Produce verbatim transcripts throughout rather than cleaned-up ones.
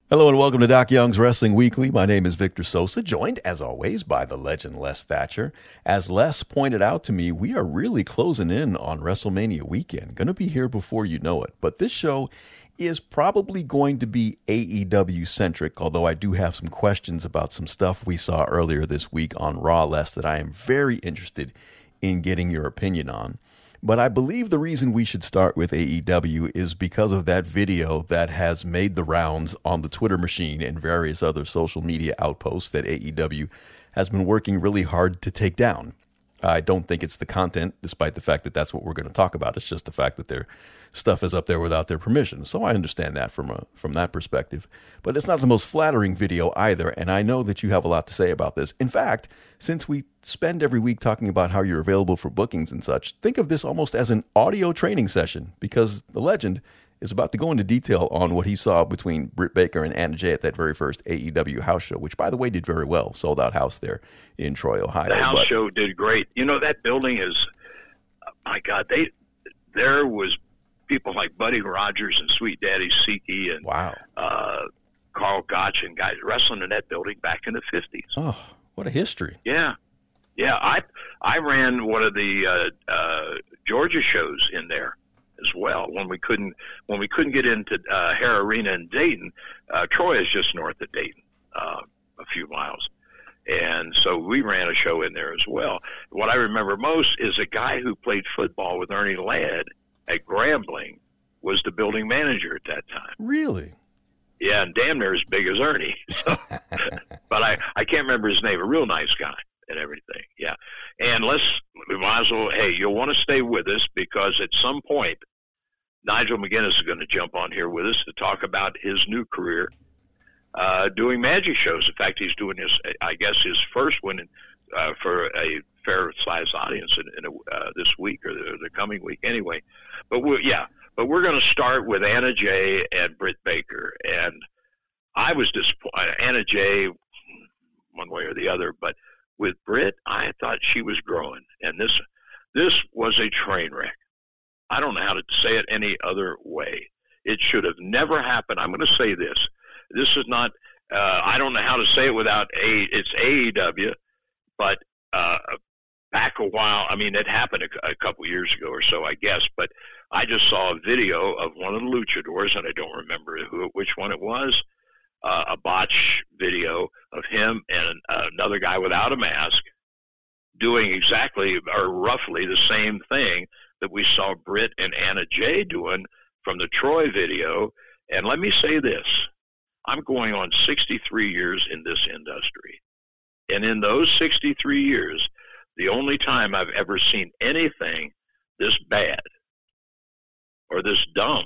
Hello and welcome to Doc Young's Wrestling Weekly. My name is Victor Sosa, joined as always by the legend Les Thatcher. As Les pointed out to me, we are really closing in on WrestleMania weekend. Going to be here before you know it. But this show is probably going to be A E W centric, although I do have some questions about some stuff we saw earlier this week on Raw, Les, that I am very interested in getting your opinion on. But I believe the reason we should start with A E W is because of that video that has made the rounds on the Twitter machine and various other social media outposts that A E W has been working really hard to take down. I don't think it's the content, despite the fact that that's what we're going to talk about. It's just the fact that their stuff is up there without their permission. So I understand that from a, from that perspective. But it's not the most flattering video either, and I know that you have a lot to say about this. In fact, since we spend every week talking about how you're available for bookings and such, think of this almost as an audio training session, because the legend is about to go into detail on what he saw between Britt Baker and Anna Jay at that very first A E W house show, which, by the way, did very well. Sold out house there in Troy, Ohio. The house but, show did great. You know, that building is, my God, they there was people like Buddy Rogers and Sweet Daddy Siki and wow. uh, Carl Gotch and guys wrestling in that building back in the fifties. Oh, what a history. Yeah. Yeah, I I ran one of the uh, uh, Georgia shows in there as well when we couldn't when we couldn't get into uh, Hare Arena in Dayton. uh, Troy is just north of Dayton, uh, a few miles, and so we ran a show in there as well. What I remember most is a guy who played football with Ernie Ladd at Grambling was the building manager at that time. Really? Yeah, and damn near as big as Ernie. So, but I I can't remember his name. A real nice guy and everything. Yeah, and let's we might as well. Hey, you'll want to stay with us because at some point Nigel McGuinness is going to jump on here with us to talk about his new career uh, doing magic shows. In fact, he's doing his, I guess, his first one uh, for a fair-sized audience in, in a, uh, this week or the, the coming week anyway. But we're, yeah, but we're going to start with Anna Jay and Britt Baker. And I was disappointed. Anna Jay, one way or the other, but with Britt, I thought she was growing. And this this was a train wreck. I don't know how to say it any other way. It should have never happened. I'm going to say this. This is not, uh, I don't know how to say it without A, it's A E W, but uh, back a while, I mean, it happened a, a couple years ago or so, I guess, but I just saw a video of one of the luchadors, and I don't remember who, which one it was, uh, a botch video of him and another guy without a mask doing exactly or roughly the same thing that we saw Britt and Anna Jay doing from the Troy video. And let me say this, I'm going on sixty-three years in this industry. And in those sixty-three years, the only time I've ever seen anything this bad or this dumb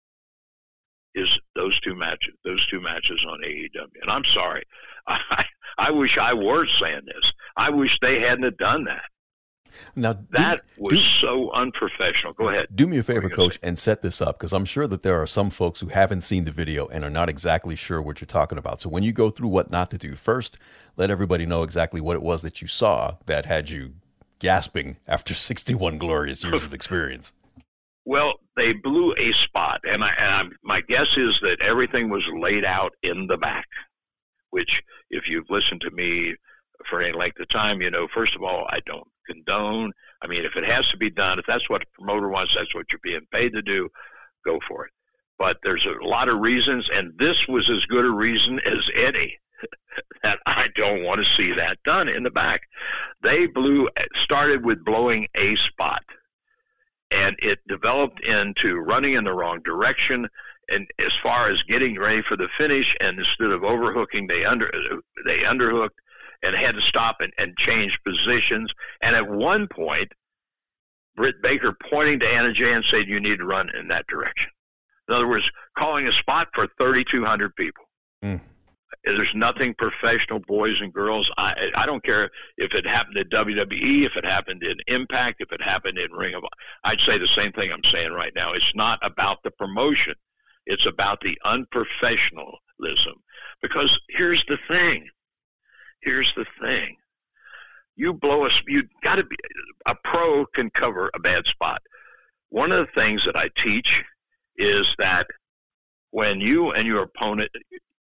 is those two matches, those two matches on A E W. And I'm sorry. I, I wish I were saying this. I wish they hadn't have done that. Now, do, that was do, so unprofessional. Go ahead. Do me a favor, Coach, say? and set this up, because I'm sure that there are some folks who haven't seen the video and are not exactly sure what you're talking about. So when you go through what not to do, first, let everybody know exactly what it was that you saw that had you gasping after sixty-one glorious years of experience. Well, they blew a spot, and, I, and I'm, my guess is that everything was laid out in the back, which if you've listened to me for any length of time, you know, first of all, I don't condone. I mean, if it has to be done, if that's what the promoter wants, that's what you're being paid to do, go for it. But there's a lot of reasons, and this was as good a reason as any that I don't want to see that done in the back. They blew, started with blowing a spot, and it developed into running in the wrong direction. And as far as getting ready for the finish, and instead of overhooking, they under they underhooked and had to stop and, and change positions. And at one point, Britt Baker pointing to Anna Jay and saying, you need to run in that direction. In other words, calling a spot for thirty-two hundred people. Mm. There's nothing professional, boys and girls. I I don't care if it happened at W W E, if it happened in Impact, if it happened in Ring of Honor. I'd say the same thing I'm saying right now. It's not about the promotion. It's about the unprofessionalism. Because here's the thing. Here's the thing. You blow a, you got to be, a pro can cover a bad spot. One of the things that I teach is that when you and your opponent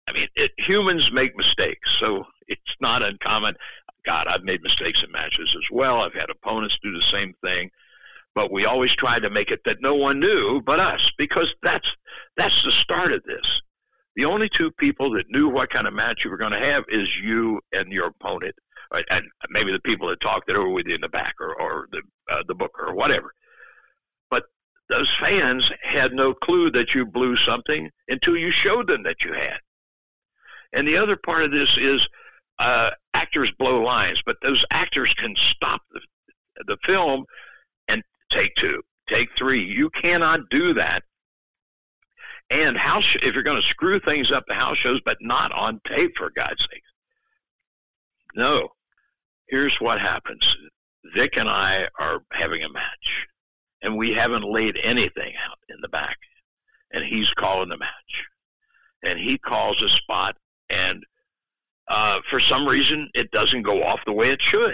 I mean, it, humans make mistakes, so it's not uncommon. God, I've made mistakes in matches as well. I've had opponents do the same thing. But we always tried to make it that no one knew but us, because that's that's the start of this. The only two people that knew what kind of match you were going to have is you and your opponent, right? And maybe the people that talked it over with you in the back, or, or the uh, the booker or whatever. But those fans had no clue that you blew something until you showed them that you had. And the other part of this is uh, actors blow lines, but those actors can stop the, the film and take two, take three. You cannot do that. And house, if you're going to screw things up, the house shows, but not on tape, for God's sake. No. Here's what happens. Vic and I are having a match, and we haven't laid anything out in the back, and he's calling the match. And he calls a spot, and uh, for some reason, it doesn't go off the way it should.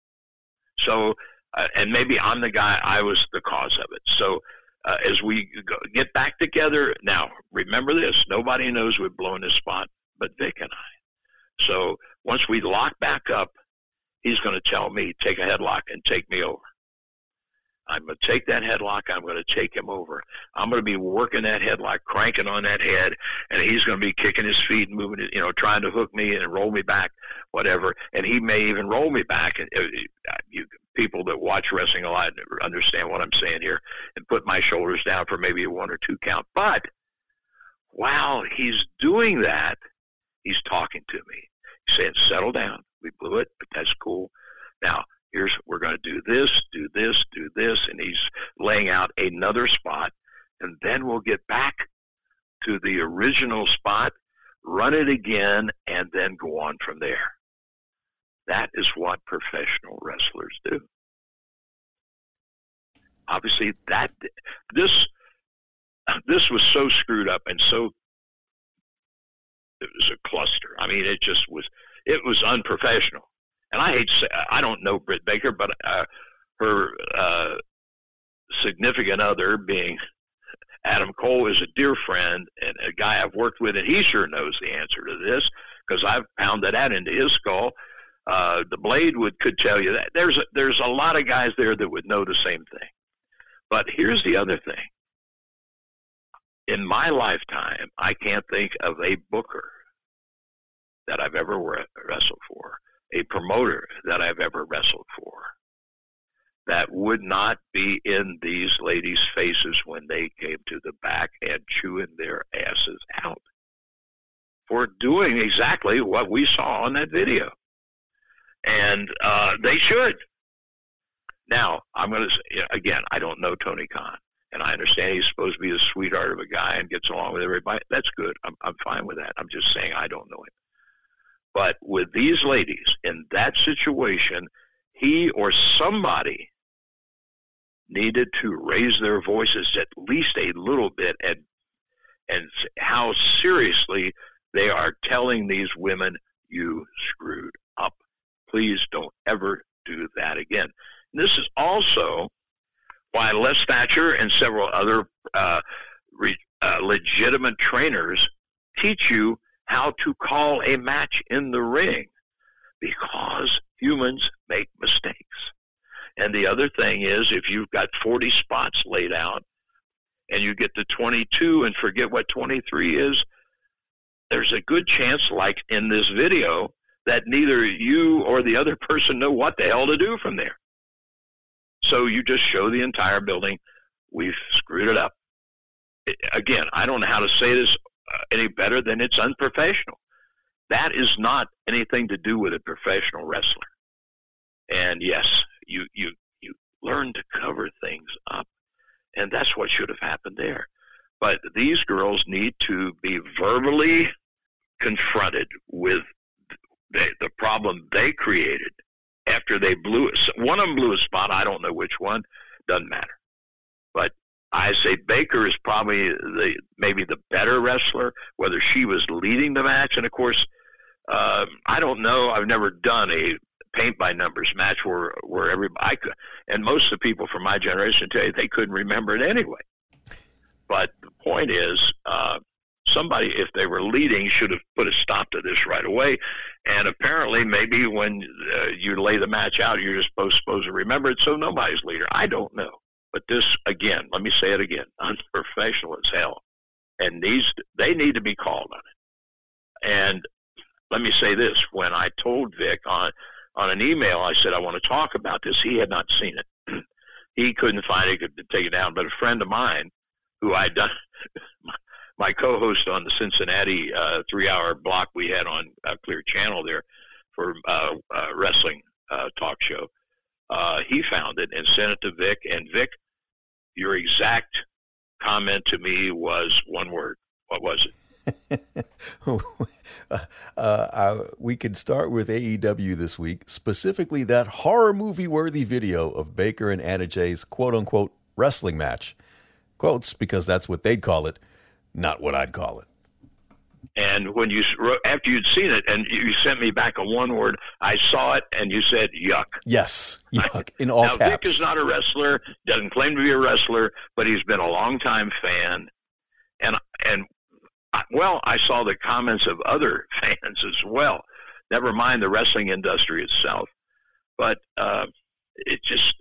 So, uh, and maybe I'm the guy, I was the cause of it. So, uh, as we go, get back together, now, remember this, nobody knows we've blown this spot but Vic and I. So, once we lock back up, he's going to tell me, take a headlock and take me over. I'm going to take that headlock. I'm going to take him over. I'm going to be working that headlock, cranking on that head, and he's going to be kicking his feet and moving it, you know, trying to hook me and roll me back, whatever. And he may even roll me back. And uh, you people that watch wrestling a lot understand what I'm saying here, and put my shoulders down for maybe a one or two count. But while he's doing that, he's talking to me. He's saying, settle down. We blew it, but that's cool. Now, here's, we're going to do this, do this, do this, and he's laying out another spot, and then we'll get back to the original spot, run it again, and then go on from there. That is what professional wrestlers do. Obviously, that this this was so screwed up and so, it was a cluster. I mean, it just was, it was unprofessional. And I hate to say, I don't know Britt Baker, but uh, her uh, significant other, being Adam Cole, is a dear friend and a guy I've worked with, and he sure knows the answer to this, because I've pounded that into his skull. Uh, the Blade would could tell you that. There's a, there's a lot of guys there that would know the same thing. But here's the other thing. In my lifetime, I can't think of a booker that I've ever wrestled for, a promoter that I've ever wrestled for, that would not be in these ladies' faces when they came to the back and chewing their asses out for doing exactly what we saw on that video. And uh, they should. Now, I'm going to say, again, I don't know Tony Khan, and I understand he's supposed to be a sweetheart of a guy and gets along with everybody. That's good. I'm, I'm fine with that. I'm just saying I don't know him. But with these ladies, in that situation, he or somebody needed to raise their voices at least a little bit, and and how seriously they are telling these women, you screwed up. Please don't ever do that again. And this is also why Les Thatcher and several other uh, re, uh, legitimate trainers teach you how to call a match in the ring, because humans make mistakes. And the other thing is, if you've got forty spots laid out and you get to twenty-two and forget what twenty-three is, there's a good chance, like in this video, that neither you or the other person know what the hell to do from there. So you just show the entire building, we've screwed it up. It, again, I don't know how to say this Uh, any better than it's unprofessional. That is not anything to do with a professional wrestler. And yes, you you you learn to cover things up, and that's what should have happened there. But these girls need to be verbally confronted with the, the problem they created after they blew it. One of them blew a spot. I don't know which one. Doesn't matter. But I say Baker is probably the maybe the better wrestler, whether she was leading the match. And, of course, uh, I don't know. I've never done a paint-by-numbers match where, where everybody I could, and most of the people from my generation tell you they couldn't remember it anyway. But the point is, uh, somebody, if they were leading, should have put a stop to this right away. And apparently, maybe when uh, you lay the match out, you're just supposed, supposed to remember it, so nobody's leader. I don't know. But this, again, let me say it again, unprofessional as hell. And these, they need to be called on it. And let me say this. When I told Vic on, on an email, I said, I want to talk about this, he had not seen it. He couldn't find it, could take it down. But a friend of mine, who I'd done, my co-host on the Cincinnati uh, three-hour block we had on uh, Clear Channel there for uh, uh, wrestling uh, talk show, uh, he found it and sent it to Vic. And Vic, your exact comment to me was one word. What was it? uh, uh, we could start with A E W this week, specifically that horror movie worthy video of Baker and Anna Jay's quote unquote wrestling match. Quotes, because that's what they'd call it, not what I'd call it. And when you, after you'd seen it and you sent me back a one word, I saw it and you said, yuck. Yes, yuck, in all now, caps. Vic is not a wrestler, doesn't claim to be a wrestler, but he's been a longtime fan. And, and, well, I saw the comments of other fans as well. Never mind the wrestling industry itself. But uh, it just,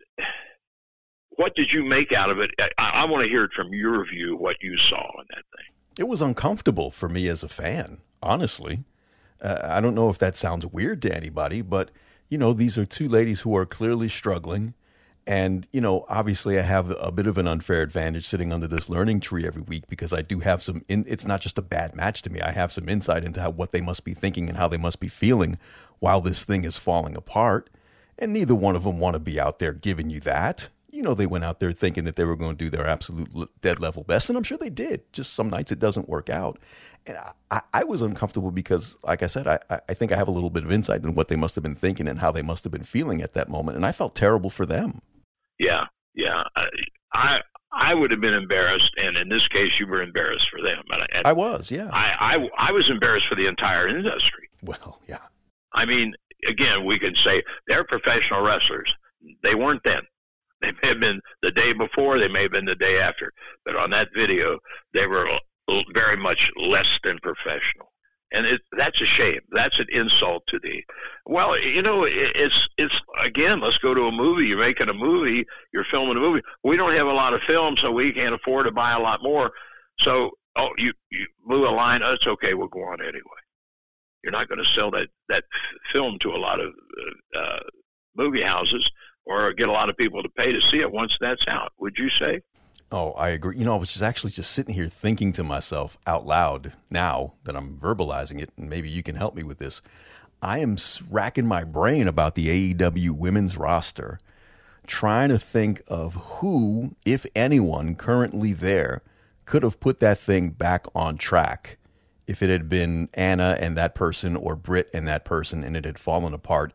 what did you make out of it? I, I want to hear it from your view, what you saw in that thing. It was uncomfortable for me as a fan, honestly. Uh, I don't know if that sounds weird to anybody, but, you know, these are two ladies who are clearly struggling. And, you know, obviously I have a bit of an unfair advantage sitting under this learning tree every week because I do have some, in, it's not just a bad match to me. I have some insight into how, what they must be thinking and how they must be feeling while this thing is falling apart. And neither one of them want to be out there giving you that. You know, they went out there thinking that they were going to do their absolute dead level best. And I'm sure they did. Just some nights it doesn't work out. And I, I, I was uncomfortable because, like I said, I, I think I have a little bit of insight in what they must have been thinking and how they must have been feeling at that moment. And I felt terrible for them. Yeah, yeah. I, I I would have been embarrassed, and in this case, you were embarrassed for them. And, and I was, yeah. I, I, I was embarrassed for the entire industry. Well, yeah. I mean, again, we could say they're professional wrestlers. They weren't then. They may have been the day before, they may have been the day after. But on that video, they were very much less than professional. And it, that's a shame. That's an insult to the, well, you know, it, it's, it's again, let's go to a movie. You're making a movie, you're filming a movie. We don't have a lot of film, so we can't afford to buy a lot more. So, oh, you, you blew a line, oh, it's okay, we'll go on anyway. You're not going to sell that, that film to a lot of uh, movie houses or get a lot of people to pay to see it once that's out, would you say? Oh, I agree. You know, I was just actually just sitting here thinking to myself out loud now that I'm verbalizing it, and maybe you can help me with this. I am racking my brain about the A E W women's roster, trying to think of who, if anyone, currently there could have put that thing back on track if it had been Anna and that person or Britt and that person and it had fallen apart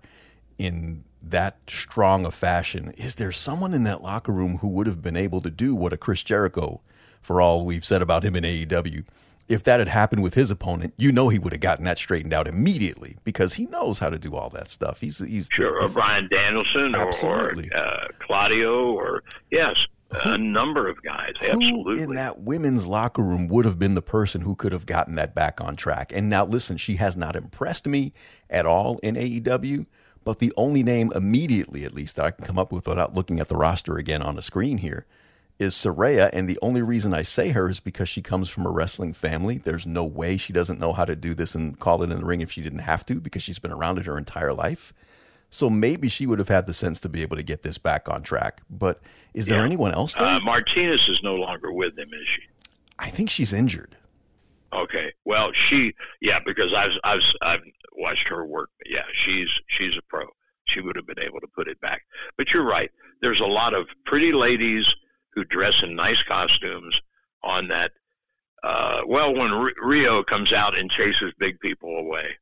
in that strong a fashion. Is there someone in that locker room who would have been able to do what a Chris Jericho, for all we've said about him in A E W, if that had happened with his opponent, you know he would have gotten that straightened out immediately because he knows how to do all that stuff. He's he's sure, the, or Bryan Danielson, absolutely. or uh, Claudio, or yes, who, a number of guys. Absolutely, who in that women's locker room would have been the person who could have gotten that back on track? And now, listen, she has not impressed me at all in A E W. But the only name immediately, at least, that I can come up with without looking at the roster again on the screen here is Saraya. And the only reason I say her is because she comes from a wrestling family. There's no way she doesn't know how to do this and call it in the ring if she didn't have to, because she's been around it her entire life. So maybe she would have had the sense to be able to get this back on track. But is there yeah. anyone else there? Uh, Martinez is no longer with them, is she? I think she's injured. Okay. Well, she, yeah, because I've, I've, I've watched her work. Yeah, she's, she's a pro. She would have been able to put it back. But you're right. There's a lot of pretty ladies who dress in nice costumes on that. Uh, well, when R- Rio comes out and chases big people away,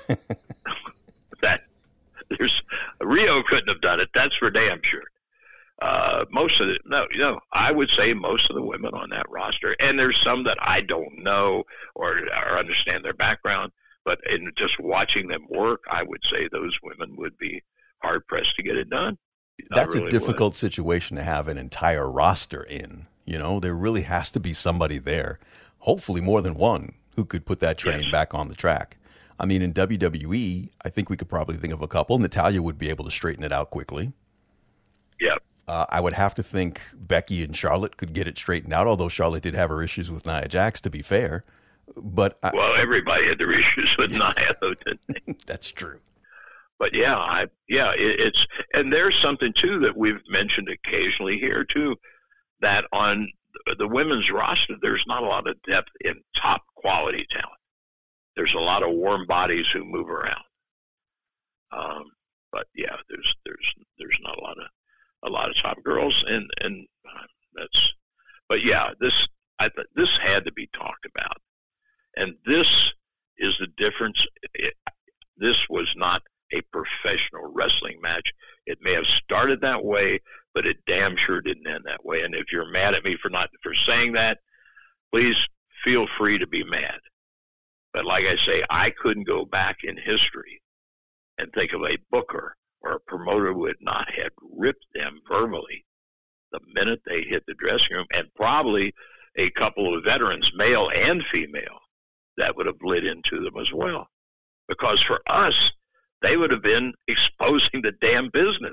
that there's Rio couldn't have done it. That's for damn sure. Uh, most of the, no, you know, I would say most of the women on that roster, and there's some that I don't know or, or understand their background, but in just watching them work, I would say those women would be hard pressed to get it done. That's really a difficult would. situation to have an entire roster in. You know, there really has to be somebody there, hopefully more than one, who could put that train yes. back on the track. I mean, in W W E, I think we could probably think of a couple. Natalya would be able to straighten it out quickly. Yep. Uh, I would have to think Becky and Charlotte could get it straightened out, although Charlotte did have her issues with Nia Jax, to be fair. But I, Well, everybody had their issues with Nia, though, didn't they? That's true. But yeah, I yeah, it, it's and there's something too that we've mentioned occasionally here too, that on the women's roster there's not a lot of depth in top quality talent. There's a lot of warm bodies who move around. Um, but yeah, there's there's there's not a lot of a lot of top girls, and and uh, that's. But yeah, this I th- this had to be talked about, and this is the difference. It, this was not a professional wrestling match. It may have started that way, but it damn sure didn't end that way. And if you're mad at me for not for saying that, please feel free to be mad. But like I say, I couldn't go back in history and think of a booker or a promoter who had not had ripped them verbally the minute they hit the dressing room, and probably a couple of veterans, male and female, that would have lit into them as well. Because for us, they would have been exposing the damn business.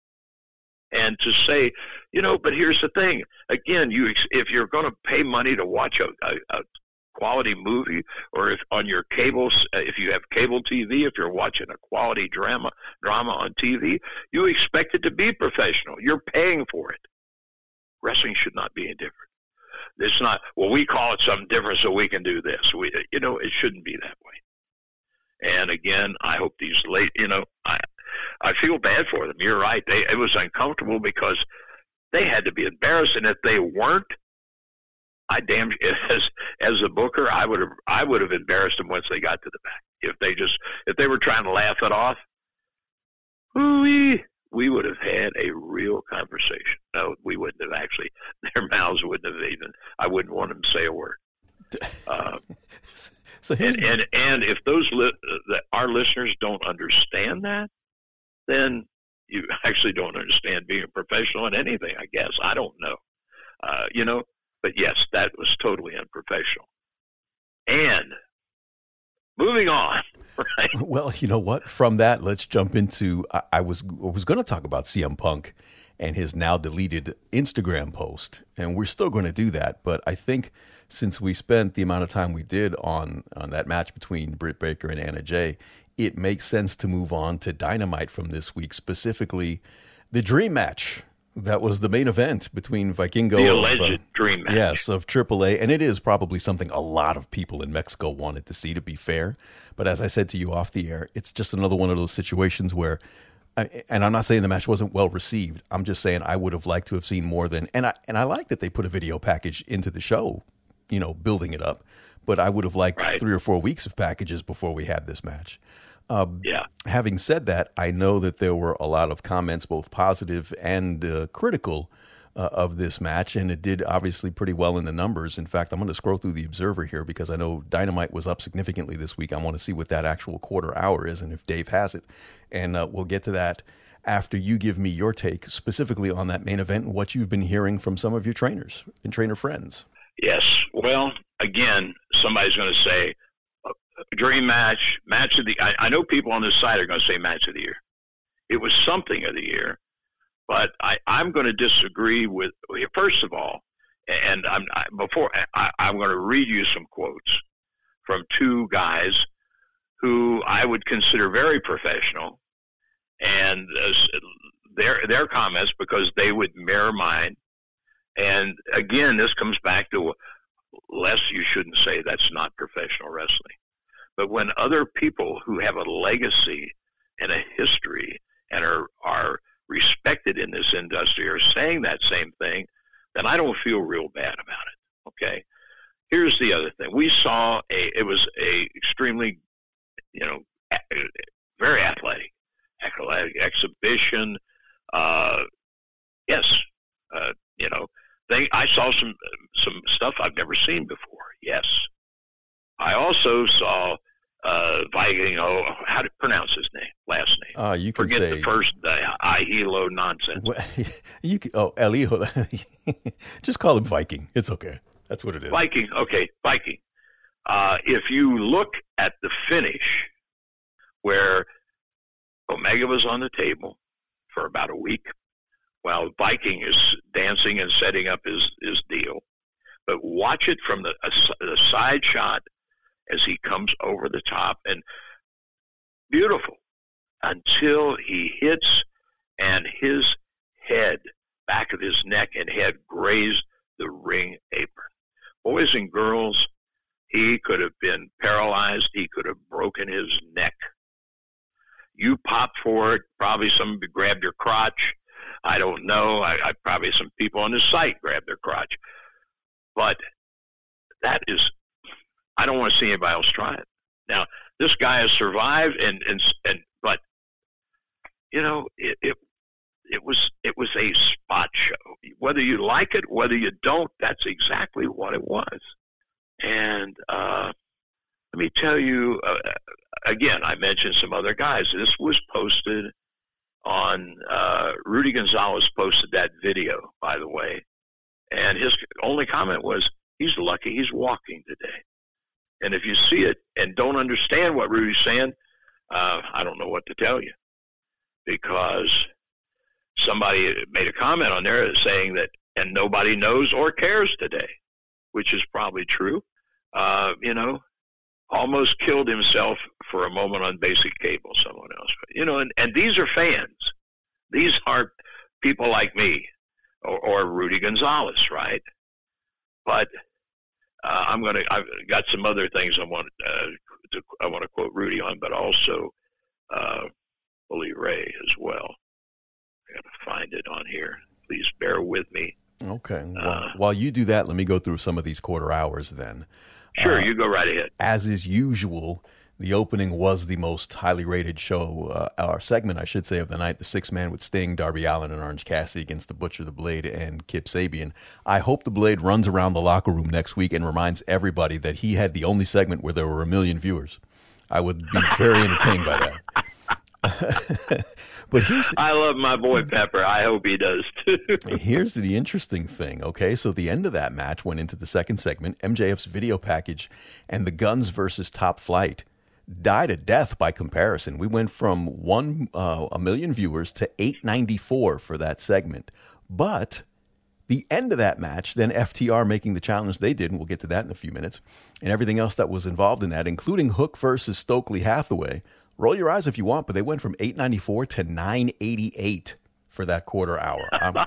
And to say, you know, but here's the thing. Again, you if you're going to pay money to watch a, a, a quality movie, or if on your cables, if you have cable T V, if you're watching a quality drama drama on T V, you expect it to be professional. You're paying for it. Wrestling should not be any different. It's not, well, we call it something different so we can do this. We, you know, it shouldn't be that way. And again, I hope these late, you know, I I feel bad for them. You're right. They, it was uncomfortable because they had to be embarrassed. And if they weren't, I damn, as as a booker, I would have I would have embarrassed them once they got to the back. If they just if they were trying to laugh it off, we we would have had a real conversation. No, we wouldn't have actually. Their mouths wouldn't have even. I wouldn't want them to say a word. Uh, so and, the... and and if those li- that our listeners don't understand that, then you actually don't understand being a professional in anything. I guess I don't know. Uh, you know. But yes, that was totally unprofessional. And moving on, right? Well, you know what? From that, let's jump into. I, I was I was going to talk about C M Punk and his now deleted Instagram post, and we're still going to do that. But I think since we spent the amount of time we did on on that match between Britt Baker and Anna Jay, it makes sense to move on to Dynamite from this week, specifically the Dream Match. That was the main event between Vikingo. The alleged of, uh, dream match. Yes, of triple A. And it is probably something a lot of people in Mexico wanted to see, to be fair. But as I said to you off the air, it's just another one of those situations where, and I'm not saying the match wasn't well received. I'm just saying I would have liked to have seen more than, and I, and I like that they put a video package into the show, you know, building it up. But I would have liked right. three or four weeks of packages before we had this match. Um, yeah. Having said that, I know that there were a lot of comments, both positive and uh, critical, uh, of this match, and it did obviously pretty well in the numbers. In fact, I'm going to scroll through the Observer here because I know Dynamite was up significantly this week. I want to see what that actual quarter hour is and if Dave has it. And uh, we'll get to that after you give me your take specifically on that main event and what you've been hearing from some of your trainers and trainer friends. Yes. Well, again, somebody's going to say, dream match, match of the. I, I know people on this side are going to say match of the year. It was something of the year, but I, I'm going to disagree with. First of all, and I'm I, before I, I'm going to read you some quotes from two guys who I would consider very professional, and uh, their their comments because they would mirror mine. And again, this comes back to less. You shouldn't say that's not professional wrestling. But when other people who have a legacy and a history and are, are respected in this industry are saying that same thing, then I don't feel real bad about it, okay? Here's the other thing. We saw a, it was a extremely, you know, very athletic, athletic exhibition. Uh, yes, uh, you know, they, I saw some, some stuff I've never seen before, yes. I also saw uh, Viking, oh, how to pronounce his name, last name. Uh, you can Forget say, the first uh, I-Hilo nonsense. Well, you can, oh, El Hijo. Just call him Viking. It's okay. That's what it is. Viking, okay, Viking. Uh, if you look at the finish, where Omega was on the table for about a week, while Viking is dancing and setting up his, his deal. But watch it from the, a, the side shot as he comes over the top, and beautiful until he hits and his head, back of his neck and head grazed the ring apron. Boys and girls, he could have been paralyzed. He could have broken his neck. You popped for it. Probably somebody grabbed your crotch. I don't know. I, I probably some people on the site grabbed their crotch. But that is, I don't want to see anybody else try it. Now, this guy has survived, and and and but you know, it, it it was it was a spot show. Whether you like it, whether you don't, that's exactly what it was. And uh, let me tell you uh, again. I mentioned some other guys. This was posted on uh, Rudy Gonzalez posted that video, by the way, and his only comment was, "He's lucky he's walking today." And if you see it and don't understand what Rudy's saying, uh, I don't know what to tell you, because somebody made a comment on there saying that, and nobody knows or cares today, which is probably true. Uh, you know, almost killed himself for a moment on basic cable, someone else. You know, and, and these are fans. These are people like me or, or Rudy Gonzalez, right? But uh, I'm going to, I've got some other things I want uh, to, I want to quote Rudy on, but also uh, Bully Ray as well. I got to find it on here. Please bear with me. Okay. Well, uh, while you do that, let me go through some of these quarter hours then. Sure, uh, you go right ahead. As is usual, the opening was the most highly rated show, uh, our segment, I should say, of the night. The six man with Sting, Darby Allin, and Orange Cassidy against the Butcher, the Blade, and Kip Sabian. I hope the Blade runs around the locker room next week and reminds everybody that he had the only segment where there were a million viewers. I would be very entertained by that. But here's, I love my boy Pepper. I hope he does too. Here's the interesting thing, okay? So the end of that match went into the second segment, M J F's video package, and the Guns versus Top Flight died a death by comparison. We went from one uh, a million viewers to eight ninety-four for that segment. But the end of that match, then F T R making the challenge they did, and we'll get to that in a few minutes, and everything else that was involved in that, including Hook versus Stokely Hathaway. Roll your eyes if you want, but they went from eight ninety-four to nine eighty-eight for that quarter hour. I'm,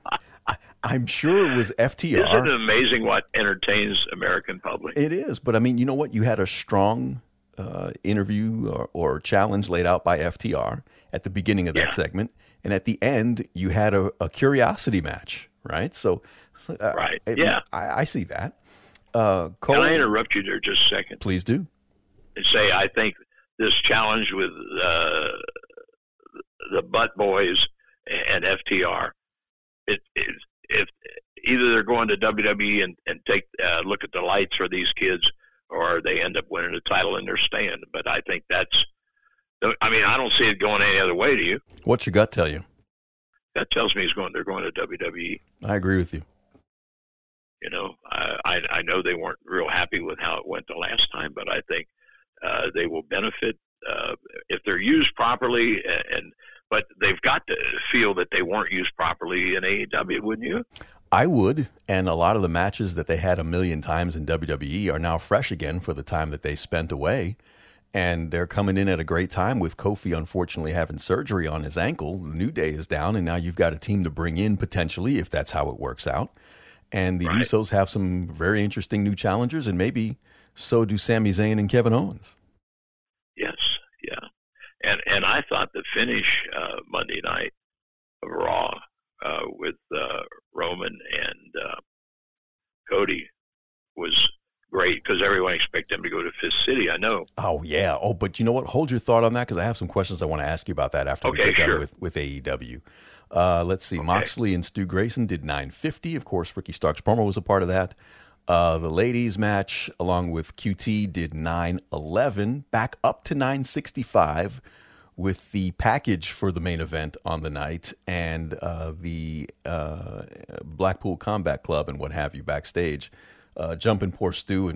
I'm sure it was F T R. Isn't it amazing what entertains American public? It is, but I mean, you know what? You had a strong uh, interview or, or challenge laid out by F T R at the beginning of that yeah. segment, and at the end, you had a, a curiosity match, right? So, uh, right, it, yeah, I, I see that. Uh, Cole, Can I interrupt you there just a second? Please do. And say I think this challenge with uh, the Butt Boys and F T R, it is if either they're going to W W E and, and take uh, look at the lights for these kids, or they end up winning the title in their stand. But I think that's, I mean, I don't see it going any other way. Do you? What's your gut tell you? That tells me he's going. They're going to W W E. I agree with you. You know, I I, I know they weren't real happy with how it went the last time, but I think. Uh, they will benefit uh, if they're used properly, and, and but they've got to feel that they weren't used properly in A E W, wouldn't you? I would, and a lot of the matches that they had a million times in W W E are now fresh again for the time that they spent away, and they're coming in at a great time with Kofi unfortunately having surgery on his ankle. The New Day is down, and now you've got a team to bring in potentially if that's how it works out, and the right. Usos have some very interesting new challengers, and maybe so do Sami Zayn and Kevin Owens. Yes, yeah. And and I thought the finish uh, Monday night of Raw uh, with uh, Roman and uh, Cody was great, because everyone expected them to go to Fifth City, I know. Oh, yeah. Oh, but you know what? Hold your thought on that, because I have some questions I want to ask you about that after okay, we get sure. done with, with A E W. Uh, let's see. Okay. Moxley and Stu Grayson did nine fifty. Of course, Ricky Starks promo was a part of that. Uh, the ladies match, along with Q T, did nine eleven, back up to nine sixty-five with the package for the main event on the night, and uh, the uh, Blackpool Combat Club and what have you backstage, uh, jumping poor Stu and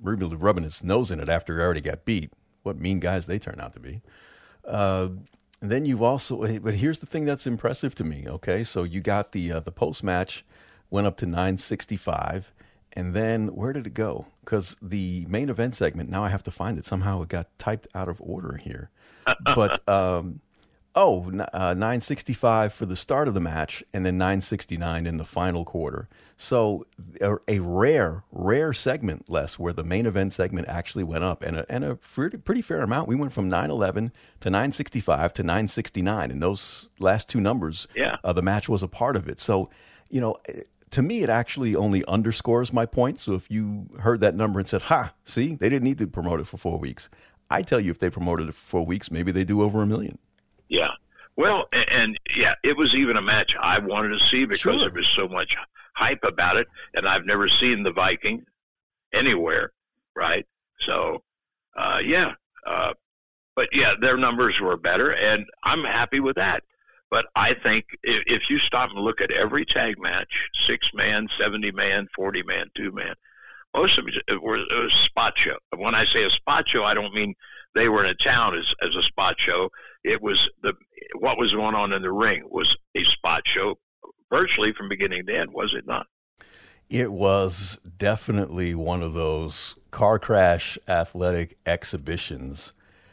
really rubbing his nose in it after he already got beat. What mean guys they turn out to be. Uh, and then you've also, but here's the thing that's impressive to me. Okay, so you got the uh, the post match went up to nine sixty-five, and then where did it go? Because the main event segment, now I have to find it. Somehow it got typed out of order here. But um, oh, uh, nine sixty-five for the start of the match, and then nine sixty-nine in the final quarter. So a, a rare, rare segment, Les, where the main event segment actually went up, and a, and a pretty, pretty fair amount. We went from nine eleven to nine sixty-five to nine sixty-nine, and those last two numbers, yeah. uh, the match was a part of it. So, you know, to me, it actually only underscores my point. So if you heard that number and said, ha, see, they didn't need to promote it for four weeks. I tell you, if they promoted it for four weeks, maybe they do over a million. Yeah. Well, and, and yeah, it was even a match I wanted to see because Sure. there was so much hype about it, and I've never seen the Viking anywhere, right? So, uh, yeah. Uh, but, yeah, their numbers were better, and I'm happy with that. But I think if, if you stop and look at every tag match, six-man, seventy-man, forty-man, two-man, most of it was a spot show. When I say a spot show, I don't mean they were in a town as, as a spot show. It was the what was going on in the ring was a spot show virtually from beginning to end, was it not? It was definitely one of those car crash athletic exhibitions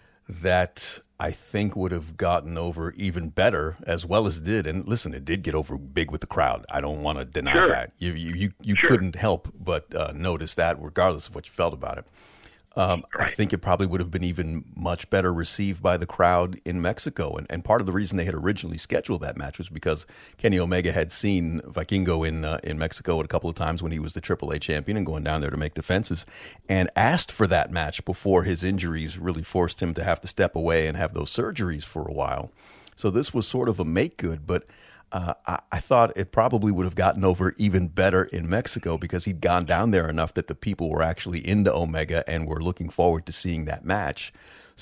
that I think would have gotten over even better, as well as it did. And listen, it did get over big with the crowd. I don't want to deny Sure. that. You you you, you Sure. couldn't help but uh, notice that, regardless of what you felt about it. Um, I Right. think it probably would have been even much better received by the crowd in Mexico. And, and part of the reason they had originally scheduled that match was because Kenny Omega had seen Vikingo in uh, in Mexico a couple of times when he was the Triple A champion and going down there to make defenses, and asked for that match before his injuries really forced him to have to step away and have those surgeries for a while. So this was sort of a make good, but Uh, I, I thought it probably would have gotten over even better in Mexico because he'd gone down there enough that the people were actually into Omega and were looking forward to seeing that match.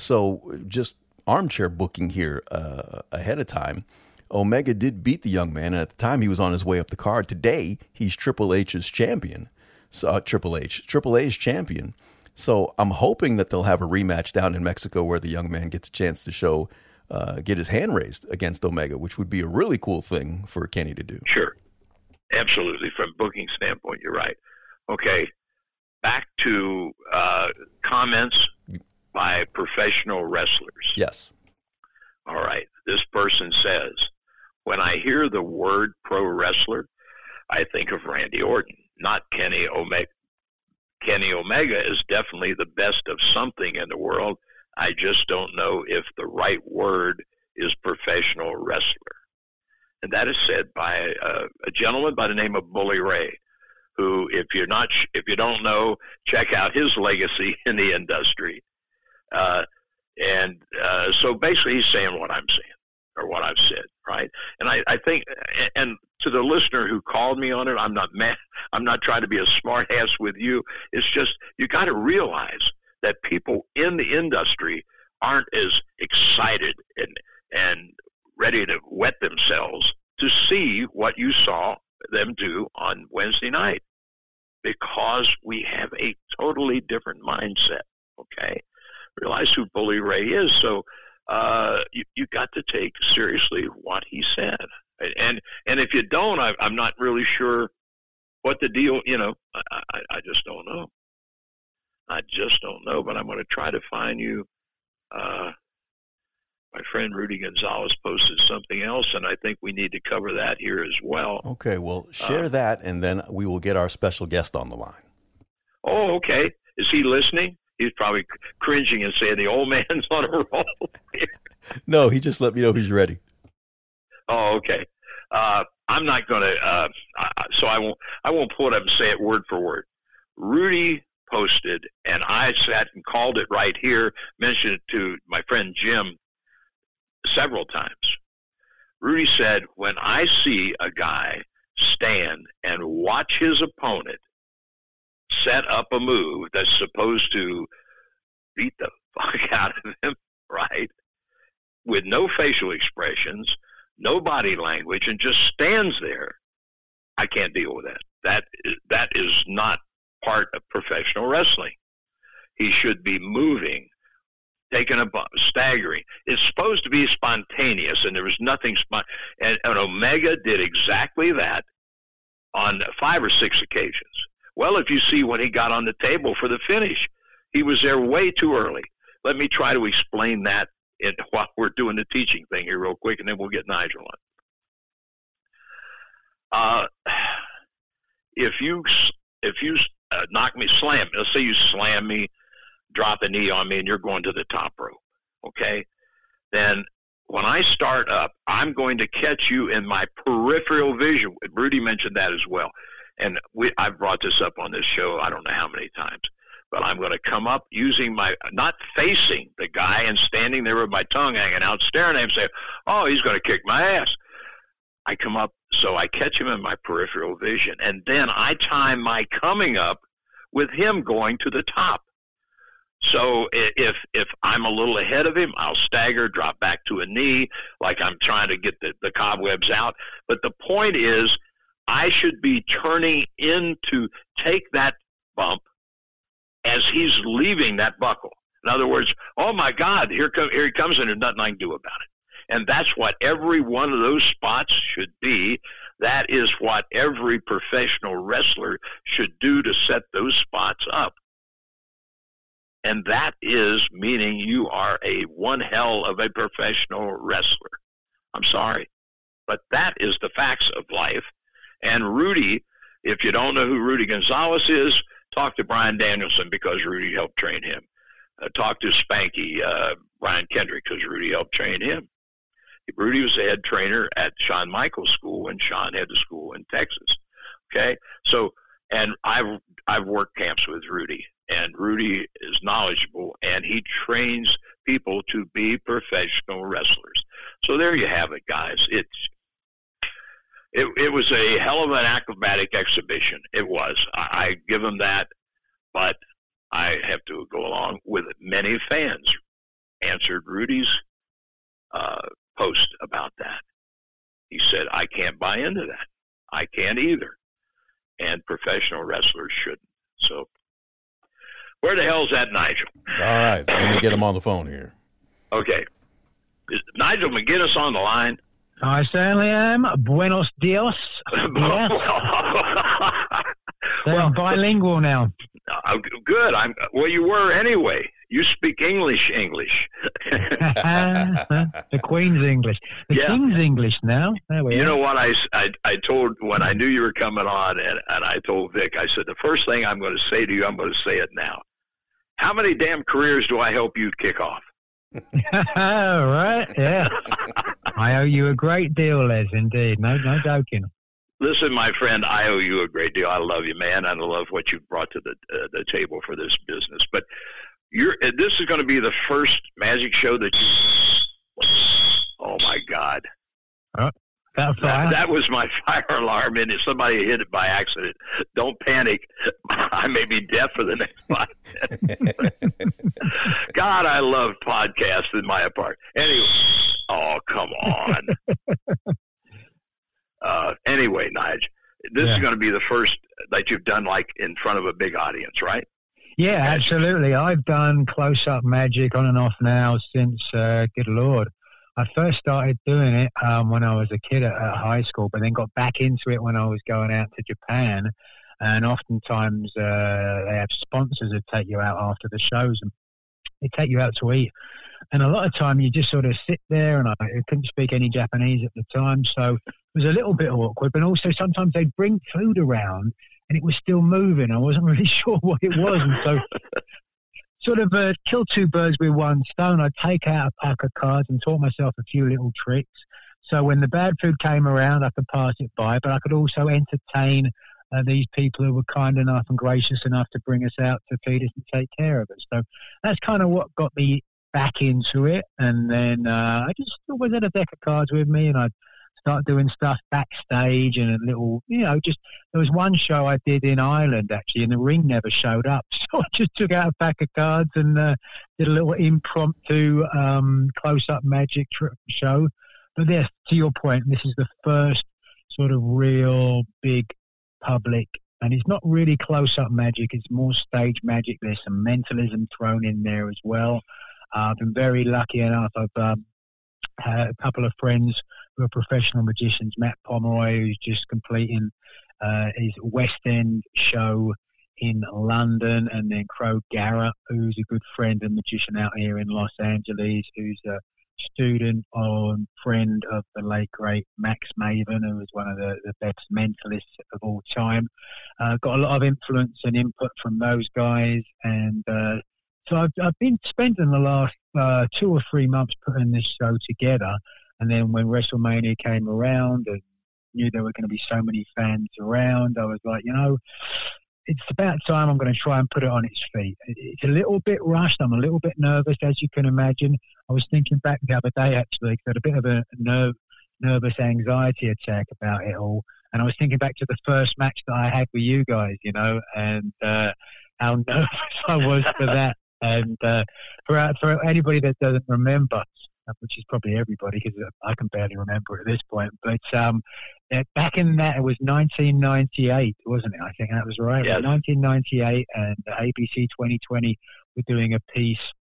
So just armchair booking here uh, ahead of time. Omega did beat the young man, and at the time he was on his way up the card. Today, he's Triple H's champion. So, uh, Triple H, Triple A's champion. So I'm hoping that they'll have a rematch down in Mexico where the young man gets a chance to show Uh, get his hand raised against Omega, which would be a really cool thing for Kenny to do. Sure. Absolutely. From booking standpoint, you're right. Okay. Back to uh, comments by professional wrestlers. Yes. All right. This person says, when I hear the word pro wrestler, I think of Randy Orton, not Kenny Omega. Kenny Omega is definitely the best of something in the world. I just don't know if the right word is professional wrestler. And that is said by a, a gentleman by the name of Bully Ray, who, if you're not, if you don't know, check out his legacy in the industry. Uh, and uh, so basically he's saying what I'm saying or what I've said, right? And I, I think, and to the listener who called me on it, I'm not mad. I'm not trying to be a smart ass with you. It's just, you got to realize that people in the industry aren't as excited and and ready to wet themselves to see what you saw them do on Wednesday night, because we have a totally different mindset, okay? Realize who Bully Ray is, so uh, you, you got to take seriously what he said. And and if you don't, I, I'm not really sure what the deal, you know, I, I, I just don't know. I just don't know, but I'm going to try to find you. Uh, my friend Rudy Gonzalez posted something else, and I think we need to cover that here as well. Okay, well, share Uh, that, and then we will get our special guest on the line. Oh, okay. Is he listening? He's probably cringing and saying the old man's on a roll. No, he just let me know he's ready. Oh, okay. Uh, I'm not going to. Uh, so I won't. I won't pull it up and say it word for word. Rudy posted, and I sat and called it right here, mentioned it to my friend Jim several times. Rudy said, when I see a guy stand and watch his opponent set up a move that's supposed to beat the fuck out of him, right, with no facial expressions, no body language, and just stands there, I can't deal with that. That is, that is not part of professional wrestling. he should be moving, taking a bump, staggering. It's supposed to be spontaneous, and there was nothing spon- and, and Omega did exactly that on five or six occasions. Well, if you see when he got on the table for the finish, he was there way too early. Let me try to explain that in, while we're doing the teaching thing here real quick, and then we'll get Nigel on. Uh, if you if you uh, knock me, slam, let's say you slam me, drop a knee on me, and you're going to the top rope, okay? Then when I start up, I'm going to catch you in my peripheral vision. Rudy mentioned that as well. And we, I've brought this up on this show I don't know how many times. But I'm going to come up using my, not facing the guy and standing there with my tongue hanging out, staring at him, saying, oh, he's going to kick my ass. I come up, so I catch him in my peripheral vision. And then I time my coming up with him going to the top. So if if I'm a little ahead of him, I'll stagger, drop back to a knee, like I'm trying to get the, the cobwebs out. But the point is, I should be turning in to take that bump as he's leaving that buckle. In other words, oh my God, here, come, here he comes, and there's nothing I can do about it. And that's what every one of those spots should be. That is what every professional wrestler should do to set those spots up. And that is meaning you are a one hell of a professional wrestler. I'm sorry. But that is the facts of life. And Rudy, if you don't know who Rudy Gonzalez is, talk to Brian Danielson because Rudy helped train him. Uh, talk to Spanky, uh, Brian Kendrick, because Rudy helped train him. Rudy was the head trainer at Shawn Michaels School when Shawn had the school in Texas. Okay? So, and I've, I've worked camps with Rudy. And Rudy is knowledgeable, and he trains people to be professional wrestlers. So there you have it, guys. It's it, it was a hell of an acrobatic exhibition. It was. I, I give him that, but I have to go along with it. Many fans answered Rudy's uh, post about that. He said, I can't buy into that. I can't either. And professional wrestlers shouldn't. So where the hell's that Nigel? All right. Let me get him on the phone here. Okay. Is Nigel McGuinness on the line? I certainly am. Buenos dias. Yes. So I'm bilingual now. Uh, good. I'm. Well, you were anyway. You speak English, English. The Queen's English. The Yeah. King's English now. There we You are. know what I, I, I told when I knew you were coming on, and, and I told Vic, I said, the first thing I'm going to say to you, I'm going to say it now. How many damn careers do I help you kick off? Right, yeah. I owe you a great deal, Les, indeed. No, no joking. Listen, my friend, I owe you a great deal. I love you, man. I love what you brought to the uh, the table for this business. But you're uh, this is going to be the first magic show that you. Oh my God! Oh, that fire. That, that was my fire alarm, and if somebody hit it by accident, don't panic. I may be deaf for the next five minutes. God, I love podcasts in my apartment. Anyway, oh come on. Uh, anyway, Nige, this Yeah. is going to be the first that you've done like in front of a big audience, right? Yeah, absolutely. I've done close-up magic on and off now since, uh, good Lord. I first started doing it um, when I was a kid at, at high school, but then got back into it when I was going out to Japan. And oftentimes uh, they have sponsors that take you out after the shows, and they take you out to eat. And a lot of time you just sort of sit there, and I, I couldn't speak any Japanese at the time, so it was a little bit awkward. But also sometimes they'd bring food around, and it was still moving. I wasn't really sure what it was, and so sort of uh, kill two birds with one stone. I'd take out a pack of cards and taught myself a few little tricks. So when the bad food came around, I could pass it by, but I could also entertain uh, these people who were kind enough and gracious enough to bring us out to feed us and take care of us. So that's kind of what got me back into it. And then uh, I just always had a deck of cards with me, and I'd start doing stuff backstage and a little, you know, just, there was one show I did in Ireland actually, and the ring never showed up. So I just took out a pack of cards and uh, did a little impromptu um, close-up magic trip show. But yes, to your point, this is the first sort of real big public And it's not really close-up magic. It's more stage magic. There's some mentalism thrown in there as well. Uh, I've been very lucky enough. I've um, had a couple of friends who are professional magicians. Matt Pomeroy, who's just completing uh, his West End show in London, and then Crow Garrett, who's a good friend and magician out here in Los Angeles, who's a student or friend of the late great Max Maven, who was one of the, the best mentalists of all time. Uh, got a lot of influence and input from those guys, and uh, so I've, I've been spending the last uh, two or three months putting this show together. And then when WrestleMania came around and knew there were going to be so many fans around, I was like, you know, it's about time I'm going to try and put it on its feet. It's a little bit rushed. I'm a little bit nervous, as you can imagine. I was thinking back the other day, actually, because I had a bit of a nerve, nervous anxiety attack about it all. And I was thinking back to the first match that I had with you guys, you know, and uh, how nervous I was for that. And uh, for, for anybody that doesn't remember, which is probably everybody, because I can barely remember it at this point. But um, back in that, it was nineteen ninety-eight, wasn't it? I think that was right. Yes. It was nineteen ninety-eight, and A B C twenty twenty were doing a piece,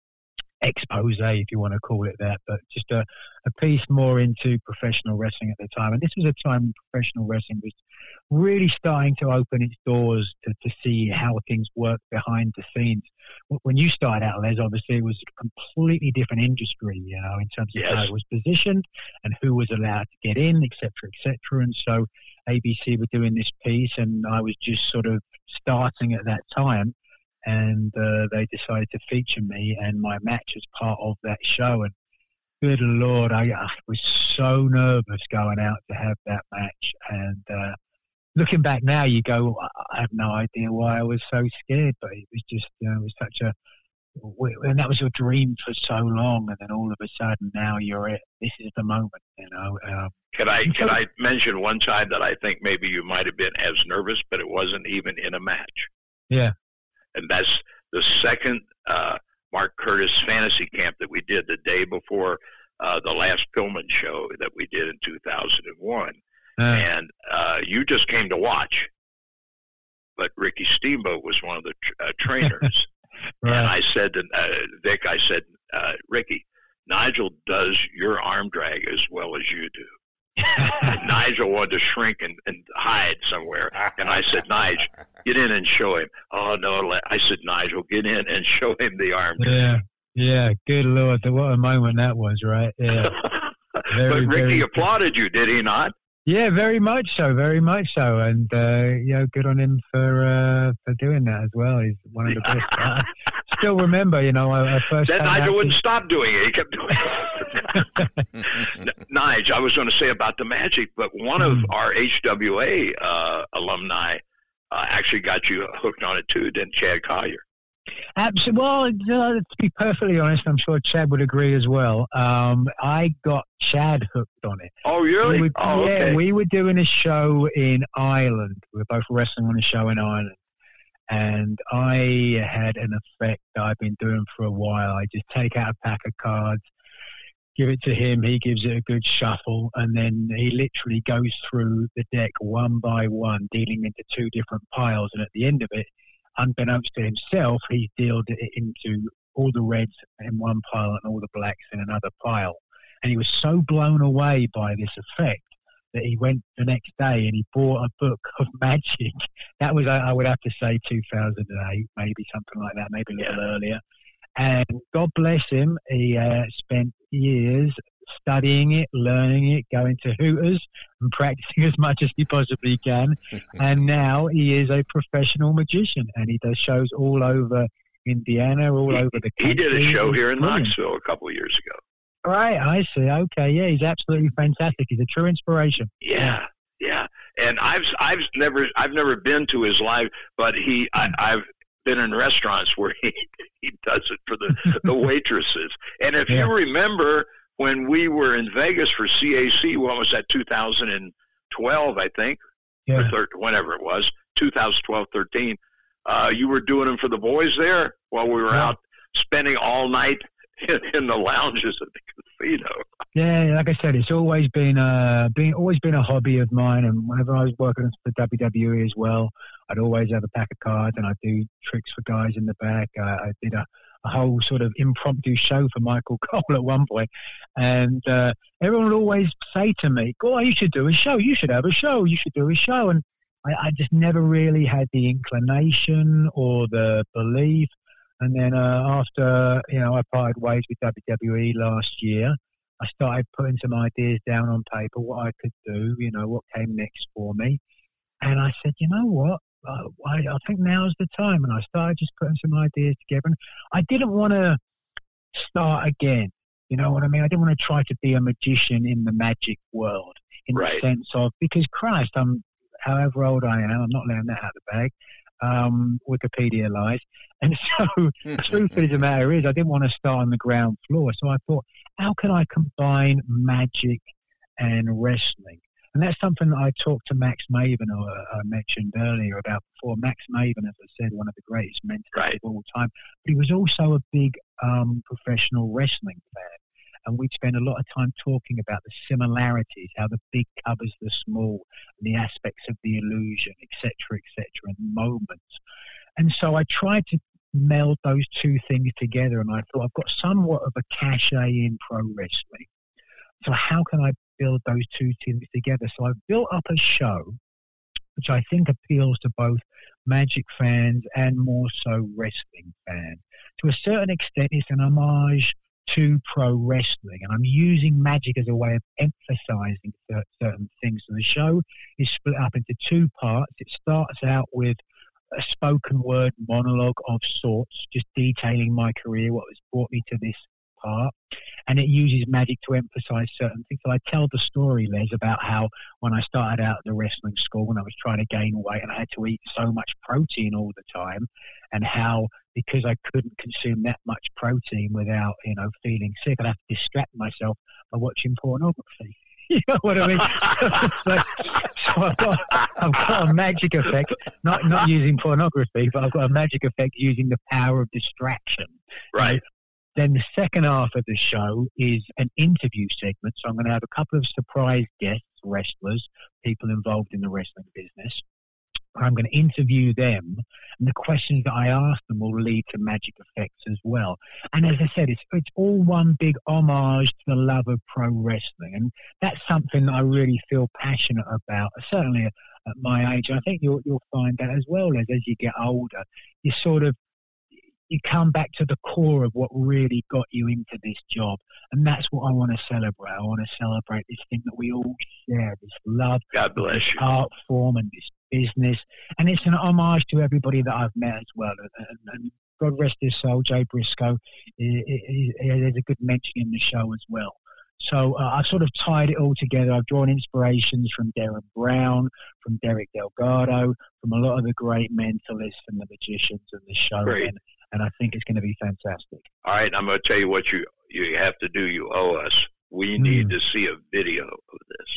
expose, if you want to call it that, but just a, a piece more into professional wrestling at the time. And this was a time when professional wrestling was really starting to open its doors to, to see how things work behind the scenes. When you started out, Les, obviously it was a completely different industry, you know, in terms of yes. how it was positioned and who was allowed to get in, et cetera, et cetera. And so A B C were doing this piece, and I was just sort of starting at that time, and uh, they decided to feature me, and my match was part of that show. And good Lord, I, I was so nervous going out to have that match. And uh, looking back now, you go, I have no idea why I was so scared, but it was just, you know, it was such a, and that was your dream for so long, and then all of a sudden now you're it. This is the moment, you know. Um, can I can I mention one time that I think maybe you might have been as nervous, but it wasn't even in a match. Yeah. And that's the second uh, Mark Curtis fantasy camp that we did the day before uh, the last Pillman show that we did in two thousand one. Uh, and uh, you just came to watch, but Ricky Steamboat was one of the tr- uh, trainers. Right. And I said to uh, Vic, I said, uh, Ricky, Nigel does your arm drag as well as you do. And Nigel wanted to shrink and, and hide somewhere. And I said, Nigel, get in and show him. Oh, no. I said, Nigel, get in and show him the arm drag. Yeah, yeah. Good Lord. What a moment that was, right? Yeah. Very, but Ricky very applauded you, did he not? Yeah, very much so, very much so. And, uh, you know, good on him for uh, for doing that as well. He's one of the best. I still remember, you know, I, I first... Then Nigel wouldn't stop doing it. He kept doing it. Nigel, I was going to say about the magic, but one of our H W A uh, alumni uh, actually got you hooked on it too, didn't Chad Collier? Absolutely. Well, uh, to be perfectly honest, I'm sure Chad would agree as well. Um, I got Chad hooked on it. Oh, really? We were, oh, yeah, okay. We were doing a show in Ireland. We were both wrestling on a show in Ireland. And I had an effect that I've been doing for a while. I just take out a pack of cards, give it to him, he gives it a good shuffle, and then he literally goes through the deck one by one, dealing into two different piles. And at the end of it, unbeknownst to himself, he dealt it into all the reds in one pile and all the blacks in another pile. And he was so blown away by this effect that he went the next day and he bought a book of magic. That was, I would have to say, two thousand eight, maybe something like that, maybe a little yeah. earlier. And God bless him, he uh, spent years studying it, learning it, going to Hooters and practicing as much as he possibly can. And now he is a professional magician, and he does shows all over Indiana, all he, over the country. He did a show here in Knoxville a couple of years ago. Right, I see. Okay, yeah, he's absolutely fantastic. He's a true inspiration. Yeah, yeah. And I've I've never I've never been to his live, but he I, I've been in restaurants where he he does it for the the waitresses. And if yeah. you remember, when we were in Vegas for C A C, what was that, two thousand twelve, I think, yeah. or thir- whenever it was, two thousand twelve, thirteen, uh, you were doing them for the boys there while we were yeah. out spending all night in, in the lounges at the casino. Yeah, like I said, it's always been a been always been a hobby of mine. And whenever I was working for W W E as well, I'd always have a pack of cards, and I'd do tricks for guys in the back. Uh, I did a, a whole sort of impromptu show for Michael Cole at one point, and uh, everyone would always say to me, "Oh, you should do a show. You should have a show. You should do a show." And I, I just never really had the inclination or the belief. And then uh, after you know I parted ways with W W E last year, I started putting some ideas down on paper, what I could do, you know, what came next for me. And I said, you know what, uh, I, I think now's the time. And I started just putting some ideas together. And I didn't want to start again. You know what I mean? I didn't want to try to be a magician in the magic world in Right. the sense of, because Christ, I'm however old I am, I'm not letting that out of the bag. Um, Wikipedia lies. And so the truth of the matter is I didn't want to start on the ground floor. So I thought, how can I combine magic and wrestling? And that's something that I talked to Max Maven, who I mentioned earlier about before. Max Maven, as I said, one of the greatest mentors Right. of all time. But he was also a big um, professional wrestling fan. And we'd spend a lot of time talking about the similarities, how the big covers the small, and the aspects of the illusion, et cetera, et cetera, and moments. And so I tried to meld those two things together, and I thought I've got somewhat of a cachet in pro wrestling. So how can I build those two things together? So I've built up a show which I think appeals to both Magic fans and more so wrestling fans. To a certain extent, it's an homage to pro wrestling, and I'm using magic as a way of emphasizing certain things. So the show is split up into two parts. It starts out with a spoken word monologue of sorts, just detailing my career, what has brought me to this part, and it uses magic to emphasize certain things. So I tell the story, Les, about how when I started out at the wrestling school, when I was trying to gain weight and I had to eat so much protein all the time, and how because I couldn't consume that much protein without, you know, feeling sick, I'd have to distract myself by watching pornography. You know what I mean? so, so I've, got, I've got a magic effect, not not using pornography, but I've got a magic effect using the power of distraction. Right. Then the second half of the show is an interview segment. So I'm going to have a couple of surprise guests, wrestlers, people involved in the wrestling business. I'm going to interview them, and the questions that I ask them will lead to magic effects as well. And as I said, it's it's all one big homage to the love of pro wrestling, and that's something that I really feel passionate about. Certainly at, at my age, I think you'll you'll find that as well as as you get older, you sort of you come back to the core of what really got you into this job, and that's what I want to celebrate. I want to celebrate this thing that we all share, this love, God bless this you. art form, and this business, and it's an homage to everybody that I've met as well. And, and God rest his soul, Jay Briscoe, there's a good mention in the show as well. So uh, I've sort of tied it all together. I've drawn inspirations from Darren Brown, from Derek Delgado, from a lot of the great mentalists and the magicians in the show, and, and I think it's going to be fantastic. All right, I'm going to tell you what you you have to do. You owe us. We need mm. to see a video of this.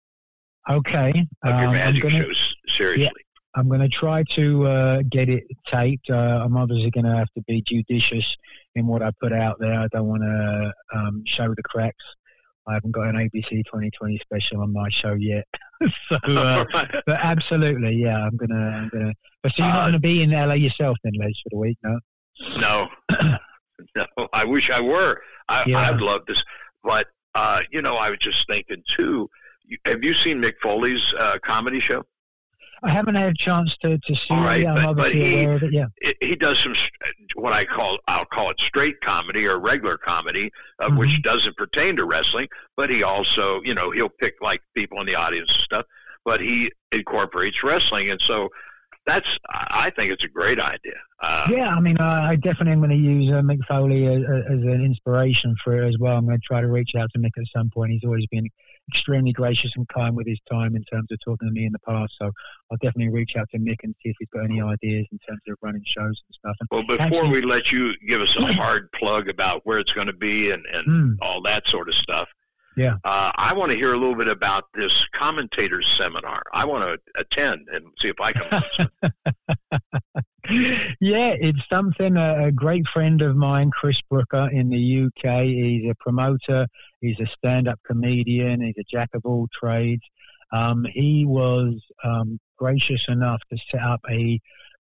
Okay. Of your um, magic gonna, shows, seriously. Yeah, I'm going to try to uh, get it taped. Uh, I'm obviously going to have to be judicious in what I put out there. I don't want to um, show the cracks. I haven't got an A B C twenty twenty special on my show yet. so, uh, but absolutely, yeah, I'm gonna, I'm gonna. But so you're not uh, gonna be in L A yourself then, Les, for the week, no? No, no. I wish I were. I, yeah. I'd love this, but uh, you know, I was just thinking too. Have you seen Mick Foley's uh, comedy show? I haven't had a chance to, to see right, it. I'm but, obviously but he, aware of it, yeah. He does some, what I call, I'll call it straight comedy or regular comedy, uh, mm-hmm. which doesn't pertain to wrestling, but he also, you know, he'll pick like people in the audience and stuff, but he incorporates wrestling. And so that's, I think it's a great idea. Uh, yeah, I mean, I, I definitely am going to use uh, Mick Foley as, as an inspiration for it as well. I'm going to try to reach out to Mick at some point. He's always been extremely gracious and kind with his time in terms of talking to me in the past. So I'll definitely reach out to Mick and see if he's got any ideas in terms of running shows and stuff. And well, before actually, we let you give us a hard plug about where it's going to be and, and mm. all that sort of stuff, yeah, uh, I want to hear a little bit about this commentators seminar. I want to attend and see if I can. Yeah, it's something a, a great friend of mine, Chris Brooker in the U K. He's a promoter. He's a stand-up comedian. He's a jack of all trades. Um, he was um, gracious enough to set up a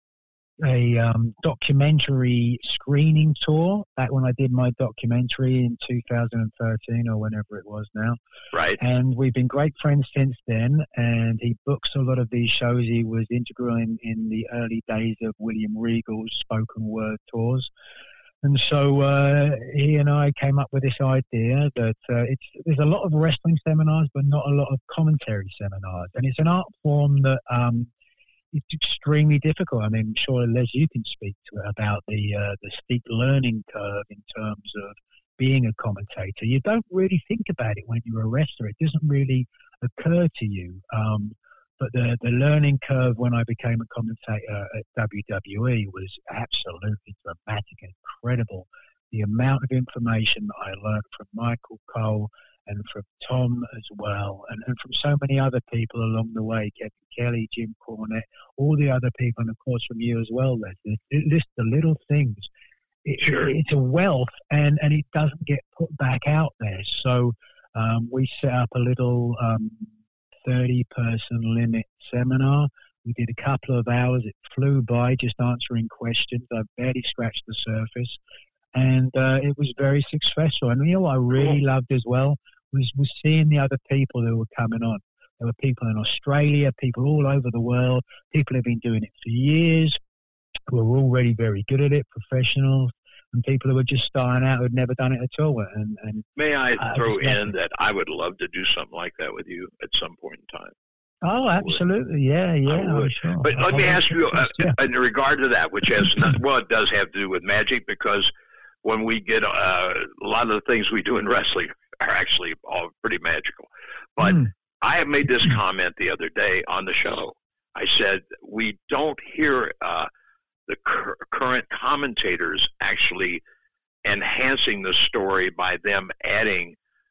a um, documentary screening tour back when I did my documentary in two thousand thirteen or whenever it was now. Right. And we've been great friends since then. And he books a lot of these shows. He was integral in, in the early days of William Regal's spoken word tours. And so uh, he and I came up with this idea that uh, it's there's a lot of wrestling seminars, but not a lot of commentary seminars. And it's an art form that um, it's extremely difficult. I mean, sure, Les, you can speak to it about the uh, the steep learning curve in terms of being a commentator. You don't really think about it when you're a wrestler. It doesn't really occur to you. Um, but the, the learning curve when I became a commentator at W W E was absolutely dramatic and incredible. The amount of information that I learned from Michael Cole and from Tom as well, and, and from so many other people along the way, Kevin Kelly, Jim Cornette, all the other people, and of course from you as well, Leslie. It, just the little things. It, Sure. It's a wealth, and, and it doesn't get put back out there. So um, we set up a little um, thirty-person limit seminar. We did a couple of hours. It flew by just answering questions. I barely scratched the surface. And uh, it was very successful. And you know what I really loved as well was, was seeing the other people who were coming on. There were people in Australia, people all over the world. People who have been doing it for years, who were already very good at it, professionals, and people who were just starting out who had never done it at all. And, and May I uh, throw yeah. in that I would love to do something like that with you at some point in time. Oh, absolutely. Yeah, yeah. I would. I'm sure. But let I me would ask you, uh, yeah. in regard to that, which has not, well, it does have to do with magic, because when we get uh, a lot of the things we do in wrestling are actually all pretty magical. But Mm. I have made this comment the other day on the show. I said, we don't hear uh, the cur- current commentators actually enhancing the story by them adding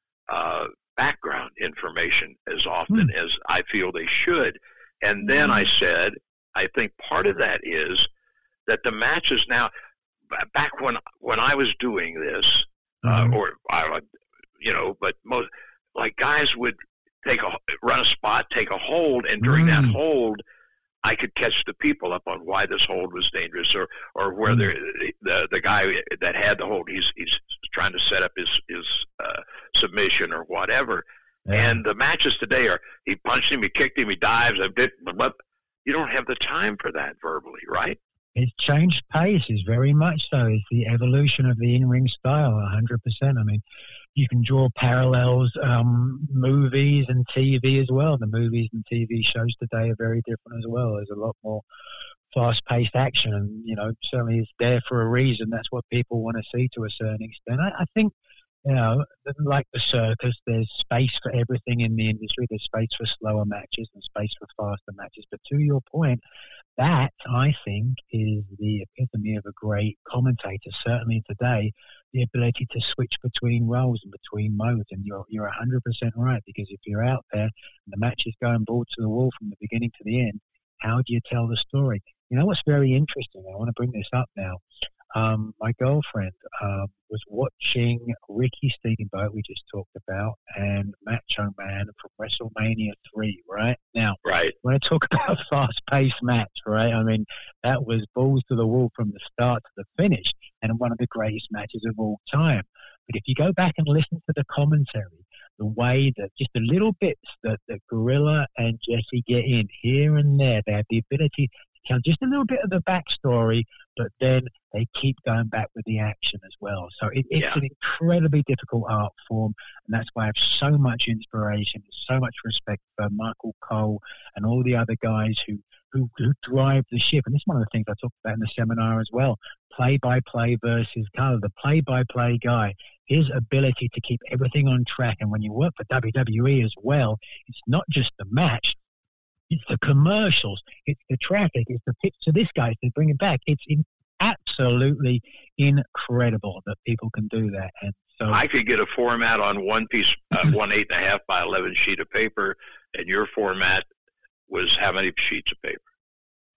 uh, background information as often Mm. as I feel they should. And then I said, I think part of that is that the matches now, b- back when when I was doing this, Mhm. uh, or I, would, you know, but most like guys would take a run a spot, take a hold, and during that Mm. hold, I could catch the people up on why this hold was dangerous, or or whether the, the the guy that had the hold, he's he's trying to set up his his uh, submission or whatever. Yeah. And the matches today are he punched him, he kicked him, he dives, I did, but you don't have the time for that verbally, right? It's changed pace, is very much so. It's the evolution of the in-ring style, one hundred percent. I mean, you can draw parallels, um, movies and T V as well. The movies and T V shows today are very different as well. There's a lot more fast-paced action, and, you know, certainly it's there for a reason. That's what people want to see to a certain extent. I, I think, you know, like the circus, there's space for everything in the industry. There's space for slower matches and space for faster matches. But to your point, that, I think, is the epitome of a great commentator, certainly today, the ability to switch between roles and between modes. And you're, you're one hundred percent right, because if you're out there and the match is going ball to the wall from the beginning to the end, how do you tell the story? You know what's very interesting? I want to bring this up now. Um, my girlfriend um, was watching Ricky Steamboat, we just talked about, and Macho Man from WrestleMania three, right? Now, Right. when I talk about fast-paced match, right, I mean, that was balls to the wall from the start to the finish, and one of the greatest matches of all time. But if you go back and listen to the commentary, the way that just the little bits that, that Gorilla and Jesse get in here and there, they have the ability to tell just a little bit of the backstory, but then they keep going back with the action as well. So it, it's Yeah. an incredibly difficult art form, and that's why I have so much inspiration, so much respect for Michael Cole and all the other guys who, who, who drive the ship. And this is one of the things I talked about in the seminar as well. Play-by-play versus color. The play-by-play guy, his ability to keep everything on track. And when you work for W W E as well, it's not just the match, it's the commercials, it's the traffic, it's the pitch to this guy to bring it back. It's in, absolutely incredible that people can do that. And so I could get a format on one piece, uh, one eight and a half by eleven sheet of paper, and your format was how many sheets of paper?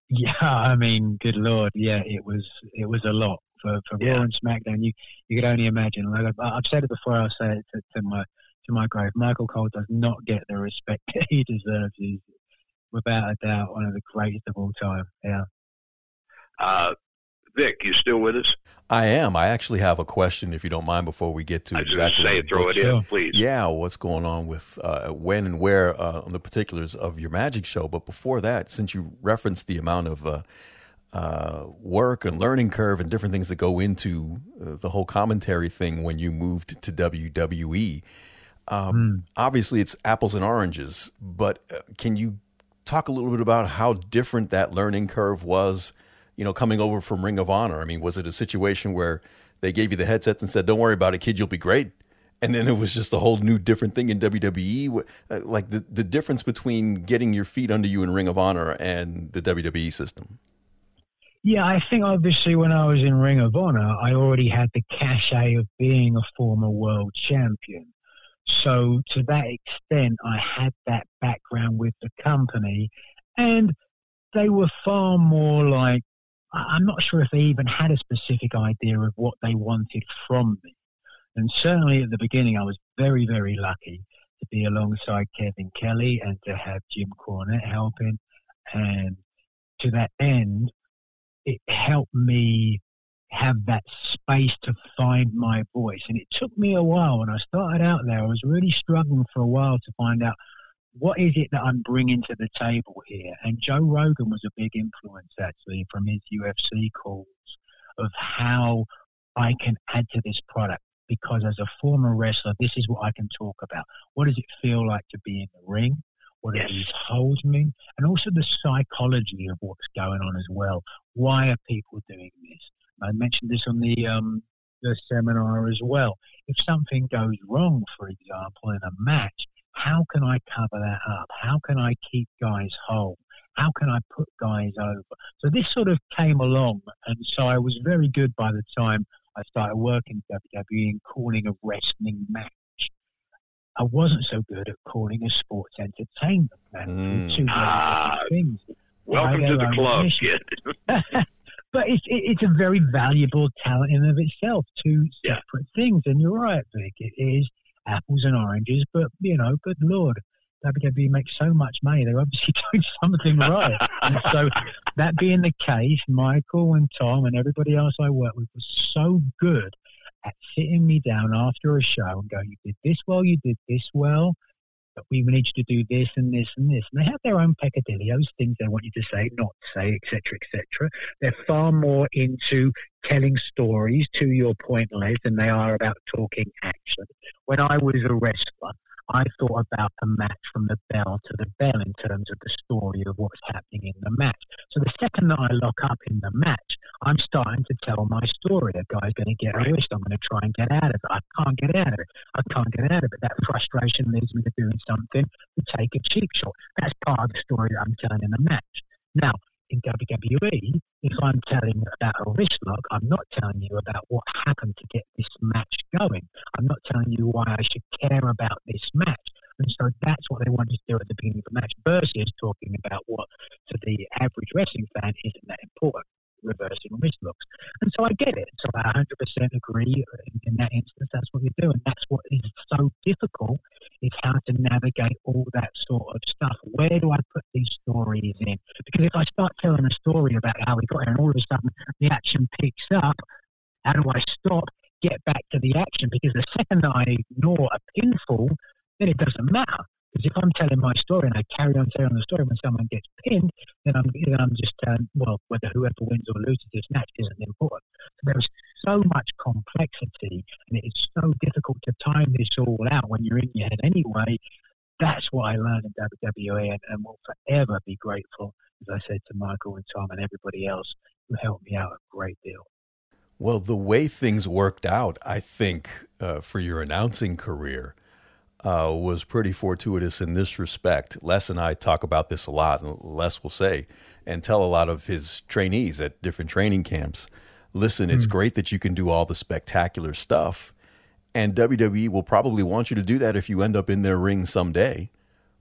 Yeah, I mean, good Lord, yeah, it was it was a lot for for Yeah. Raw and SmackDown. You you could only imagine. Like I've, I've said it before, I'll say it to, to my to my grave. Michael Cole does not get the respect that he deserves. He's without a doubt one of the greatest of all time. Yeah. Uh, Vic, you still with us? I am. I actually have a question, if you don't mind, before we get to I was exactly going to say, what- throw it Sure. in, please. Yeah, what's going on with uh, when and where uh, on the particulars of your magic show. But before that, since you referenced the amount of uh, uh, work and learning curve and different things that go into uh, the whole commentary thing when you moved to W W E, um, Mm. obviously it's apples and oranges. But uh, can you talk a little bit about how different that learning curve was, you know, coming over from Ring of Honor? I mean, was it a situation where they gave you the headsets and said, "Don't worry about it, kid, you'll be great"? And then it was just a whole new different thing in W W E. Uh, Like the, the difference between getting your feet under you in Ring of Honor and the W W E system. Yeah, I think obviously when I was in Ring of Honor, I already had the cachet of being a former world champion. So to that extent, I had that background with the company, and they were far more like, I- I'm not sure if they even had a specific idea of what they wanted from me. And certainly at the beginning, I was very, very lucky to be alongside Kevin Kelly and to have Jim Cornette helping. And to that end, it helped me have that space to find my voice. And it took me a while. When I started out there, I was really struggling for a while to find out what is it that I'm bringing to the table here. And Joe Rogan was a big influence, actually, from his U F C calls of how I can add to this product. Because as a former wrestler, this is what I can talk about. What does it feel like to be in the ring? What do Yes. these holds mean? And also the psychology of what's going on as well. Why are people doing this? I mentioned this on the um, the seminar as well. If something goes wrong, for example, in a match, how can I cover that up? How can I keep guys whole? How can I put guys over? So this sort of came along, and so I was very good by the time I started working at W W E and calling a wrestling match. I wasn't so good at calling a sports entertainment match. Mm. Two very Ah, different things. Welcome By to their the own club, admission. kid. But it's it, it's a very valuable talent in and of itself. Two Yeah. separate things, and you're right, Vic. It is apples and oranges, but you know, good Lord, W W E makes so much money. They're obviously doing something right. And so, that being the case, Michael and Tom and everybody else I worked with was so good at sitting me down after a show and going, "You did this well, you did this well, but we need you to do this and this and this." And they have their own peccadillos, things they want you to say, not say, et cetera, et cetera. They're far more into telling stories, to your point, Les, than they are about talking action. When I was a wrestler, I thought about the match from the bell to the bell in terms of the story of what's happening in the match. So the second that I lock up in the match, I'm starting to tell my story. A guy's going to get a wrist. I'm going to try and get out of it. I can't get out of it. I can't get out of it. That frustration leads me to doing something to take a cheap shot. That's part of the story that I'm telling in the match. Now, in W W E, if I'm telling about a wrist lock, I'm not telling you about what happened to get this match going. I'm not telling you why I should care about this match. And so that's what they want you to do at the beginning of the match versus talking about what to the average wrestling fan isn't that important, reversing wrist locks. And so I get it. So I one hundred percent agree in, in that instance. That's what you do. And that's what is so difficult is how to navigate all that sort of stuff. Where do I put these stories in? Because if I start telling a story about how we got here and all of a sudden the action picks up, how do I stop, get back to the action? Because the second that I ignore a pinfall, then it doesn't matter. Because if I'm telling my story and I carry on telling the story when someone gets pinned, then I'm, then I'm just telling, well, whether whoever wins or loses this match isn't important. So there's so much complexity, and it's so difficult to time this all out when you're in your head anyway. That's what I learned in W W E, and, and will forever be grateful, as I said to Michael and Tom and everybody else who helped me out a great deal. Well, the way things worked out, I think, uh, for your announcing career uh, was pretty fortuitous in this respect. Les and I talk about this a lot, and Les will say and tell a lot of his trainees at different training camps, listen, it's mm. great that you can do all the spectacular stuff, and W W E will probably want you to do that if you end up in their ring someday.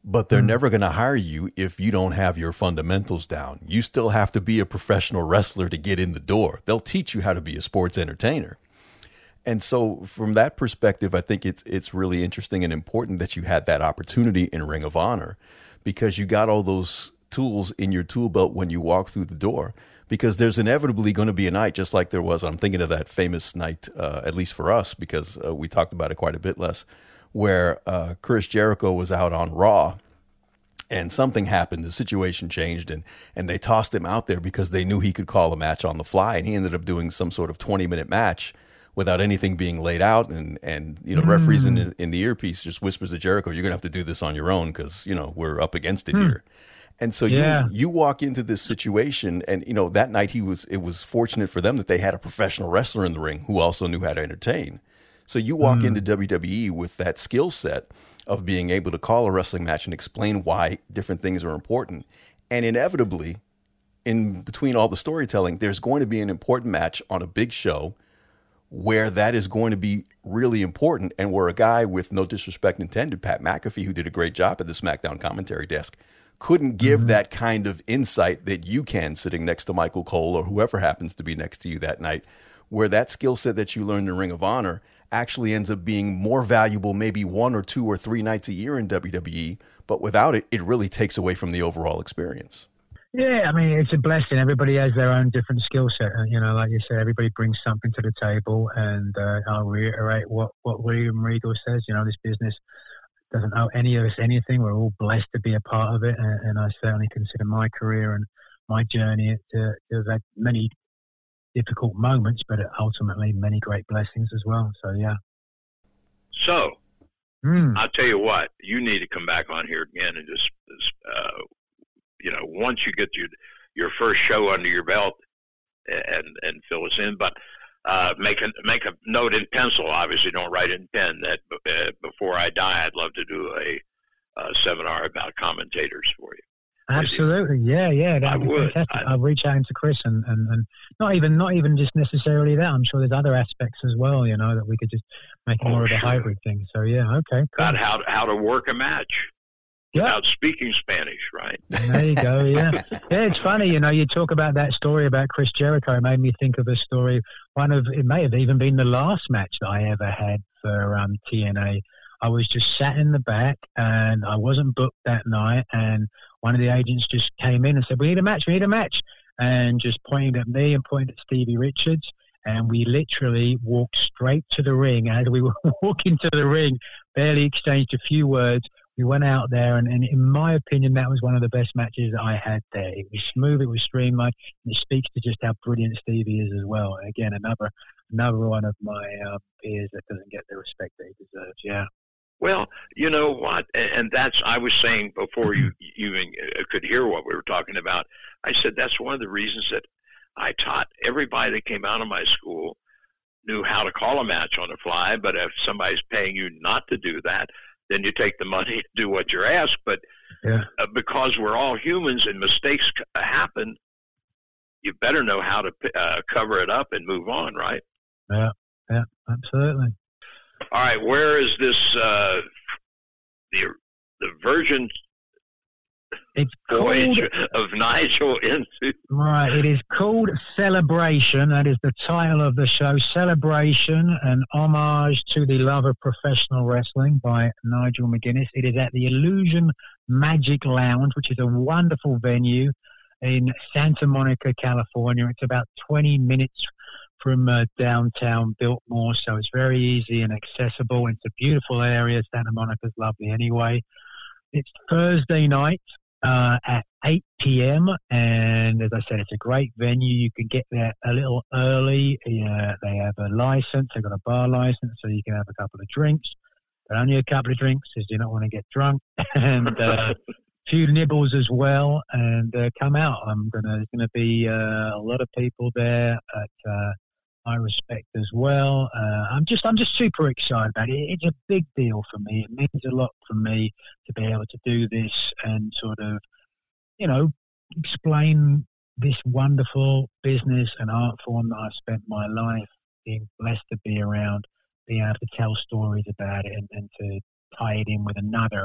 but they're mm. never going to hire you if you don't have your fundamentals down. You still have to be a professional wrestler to get in the door. They'll teach you how to be a sports entertainer. And so from that perspective, I think it's it's really interesting and important that you had that opportunity in Ring of Honor, because you got all those tools in your tool belt when you walk through the door, because there's inevitably going to be a night, just like there was. I'm thinking of that famous night, uh, at least for us, because uh, we talked about it quite a bit less, where uh, Chris Jericho was out on Raw and something happened. The situation changed, and, and they tossed him out there because they knew he could call a match on the fly. And he ended up doing some sort of twenty minute match without anything being laid out. And, and you know, mm. referees in, in the earpiece just whispers to Jericho, you're going to have to do this on your own because, you know, we're up against it mm. here. And so yeah. you you walk into this situation, and, you know, that night he was it was fortunate for them that they had a professional wrestler in the ring who also knew how to entertain. So you walk mm. into W W E with that skill set of being able to call a wrestling match and explain why different things are important. And inevitably, in between all the storytelling, there's going to be an important match on a big show where that is going to be really important, and where a guy, with no disrespect intended, Pat McAfee, who did a great job at the SmackDown commentary desk, couldn't give mm-hmm. that kind of insight that you can sitting next to Michael Cole or whoever happens to be next to you that night, where that skill set that you learned in Ring of Honor actually ends up being more valuable maybe one or two or three nights a year in W W E, but without it, it really takes away from the overall experience. Yeah, I mean, it's a blessing. Everybody has their own different skill set. You know, like you said, everybody brings something to the table, and uh, I'll reiterate what, what William Regal says. You know, this business doesn't owe any of us anything. We're all blessed to be a part of it, and, and I certainly consider my career and my journey to, to have had many difficult moments, but ultimately many great blessings as well. So, yeah. So, mm. I'll tell you what, you need to come back on here again and just, uh, you know, once you get your your first show under your belt, and and fill us in, but uh, make a make a note in pencil. Obviously, don't write in pen. That uh, before I die, I'd love to do a, a seminar about commentators for you. Absolutely, yeah, yeah, that'd be fantastic. I'd, I'll reach out to Chris, and, and, and not even not even just necessarily that. I'm sure there's other aspects as well, you know, that we could just make oh, more of a sure. hybrid thing. So yeah, okay, cool. About how how to work a match. Yep. Without speaking Spanish, right? There you go, yeah. Yeah, it's funny, you know, you talk about that story about Chris Jericho. It made me think of a story, one of, it may have even been the last match that I ever had for um, T N A. I was just sat in the back, and I wasn't booked that night, and one of the agents just came in and said, we need a match, we need a match, and just pointed at me and pointed at Stevie Richards, and we literally walked straight to the ring. As we were walking to the ring, barely exchanged a few words, we went out there, and, and in my opinion, that was one of the best matches that I had there. It was smooth, it was streamlined, and it speaks to just how brilliant Stevie is as well. And again, another another one of my uh, peers that doesn't get the respect that he deserves, yeah. Well, you know what, and that's, I was saying before you, you even could hear what we were talking about, I said that's one of the reasons that I taught everybody that came out of my school knew how to call a match on the fly, but if somebody's paying you not to do that, then you take the money and do what you're asked. But yeah. uh, because we're all humans and mistakes happen, you better know how to uh, cover it up and move on, right? Yeah, yeah, absolutely. All right, where is this, uh, the the Virgin it's voyage called, of Nigel into... Right, it is called Celebration. That is the title of the show, Celebration, an homage to the love of professional wrestling by Nigel McGuinness. It is at the Illusion Magic Lounge, which is a wonderful venue in Santa Monica, California. It's about twenty minutes from uh, downtown Biltmore, so it's very easy and accessible. It's a beautiful area. Santa Monica's lovely anyway. It's Thursday night uh, at eight p.m. and as I said, it's a great venue. You can get there a little early. Uh, they have a license. They've got a bar license, so you can have a couple of drinks, but only a couple of drinks because you don't want to get drunk. and uh, a few nibbles as well, and uh, come out. I'm gonna. There's gonna be uh, a lot of people there at uh, I respect as well. Uh, I'm just, I'm just super excited about it. It's a big deal for me. It means a lot for me to be able to do this and sort of, you know, explain this wonderful business and art form that I've spent my life being blessed to be around, being able to tell stories about it and, and to tie it in with another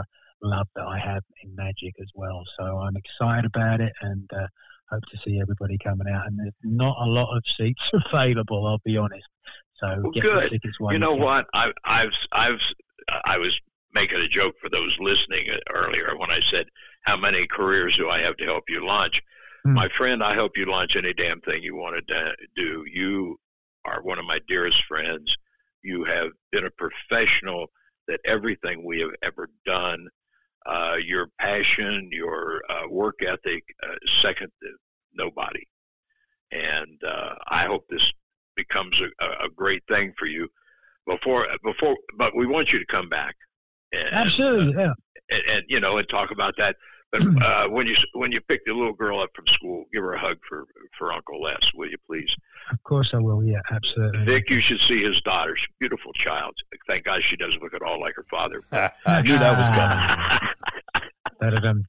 love that I have in Magic as well. So I'm excited about it, and uh, hope to see everybody coming out. And there's not a lot of seats available, I'll be honest. So well, get good. the tickets while you know you can. what? I, I've, I've, I was making a joke for those listening earlier when I said, how many careers do I have to help you launch? Hmm. My friend, I help you launch any damn thing you want to do. You are one of my dearest friends. You have been a professional that everything we have ever done, uh, your passion, your uh, work ethic, uh, second to nobody. And uh, I hope this becomes a, a great thing for you. Before, before, but we want you to come back. And, Absolutely, yeah. And, and you know, and talk about that. But uh, when you when you pick the little girl up from school, give her a hug for, for Uncle Les, will you please? Of course I will. Yeah, absolutely. Vic, you should see his daughter. She's a beautiful child. Thank God she doesn't look at all like her father. I knew that was coming. Da-da-dum.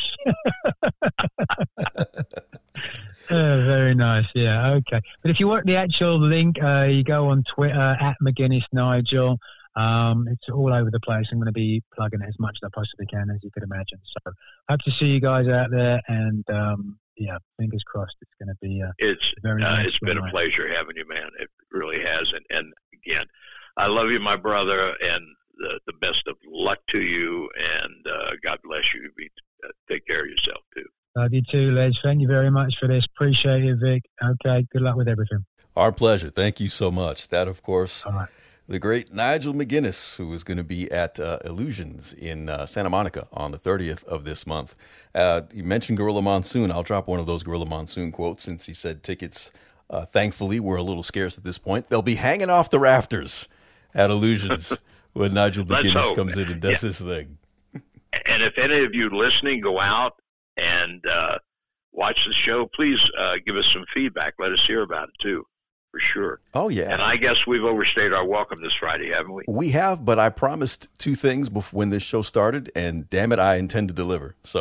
Uh, very nice. Yeah. Okay. But if you want the actual link, uh, you go on Twitter at McGuinness Nigel. Um, it's all over the place. I'm going to be plugging it as much as I possibly can, as you could imagine. So hope to see you guys out there. And um, yeah, fingers crossed. It's going to be. Uh, it's very uh, nice it's been night. a pleasure having you, man. It really has. And, and again, I love you, my brother, and the, the best of luck to you. And uh, God bless you. Be, uh, take care of yourself too. Love you too, Les. Thank you very much for this. Appreciate it, Vic. Okay. Good luck with everything. Our pleasure. Thank you so much. That, of course, all right. The great Nigel McGuinness, who is going to be at uh, Illusions in uh, Santa Monica on the thirtieth of this month. Uh, you mentioned Gorilla Monsoon. I'll drop one of those Gorilla Monsoon quotes since he said tickets, uh, thankfully, were a little scarce at this point. They'll be hanging off the rafters at Illusions when Nigel McGuinness comes in and does yeah. his thing. And if any of you listening go out and uh, watch the show, please uh, give us some feedback. Let us hear about it, too. For sure. Oh, yeah. And I guess we've overstayed our welcome this Friday, haven't we? We have, but I promised two things before when this show started, and damn it, I intend to deliver. So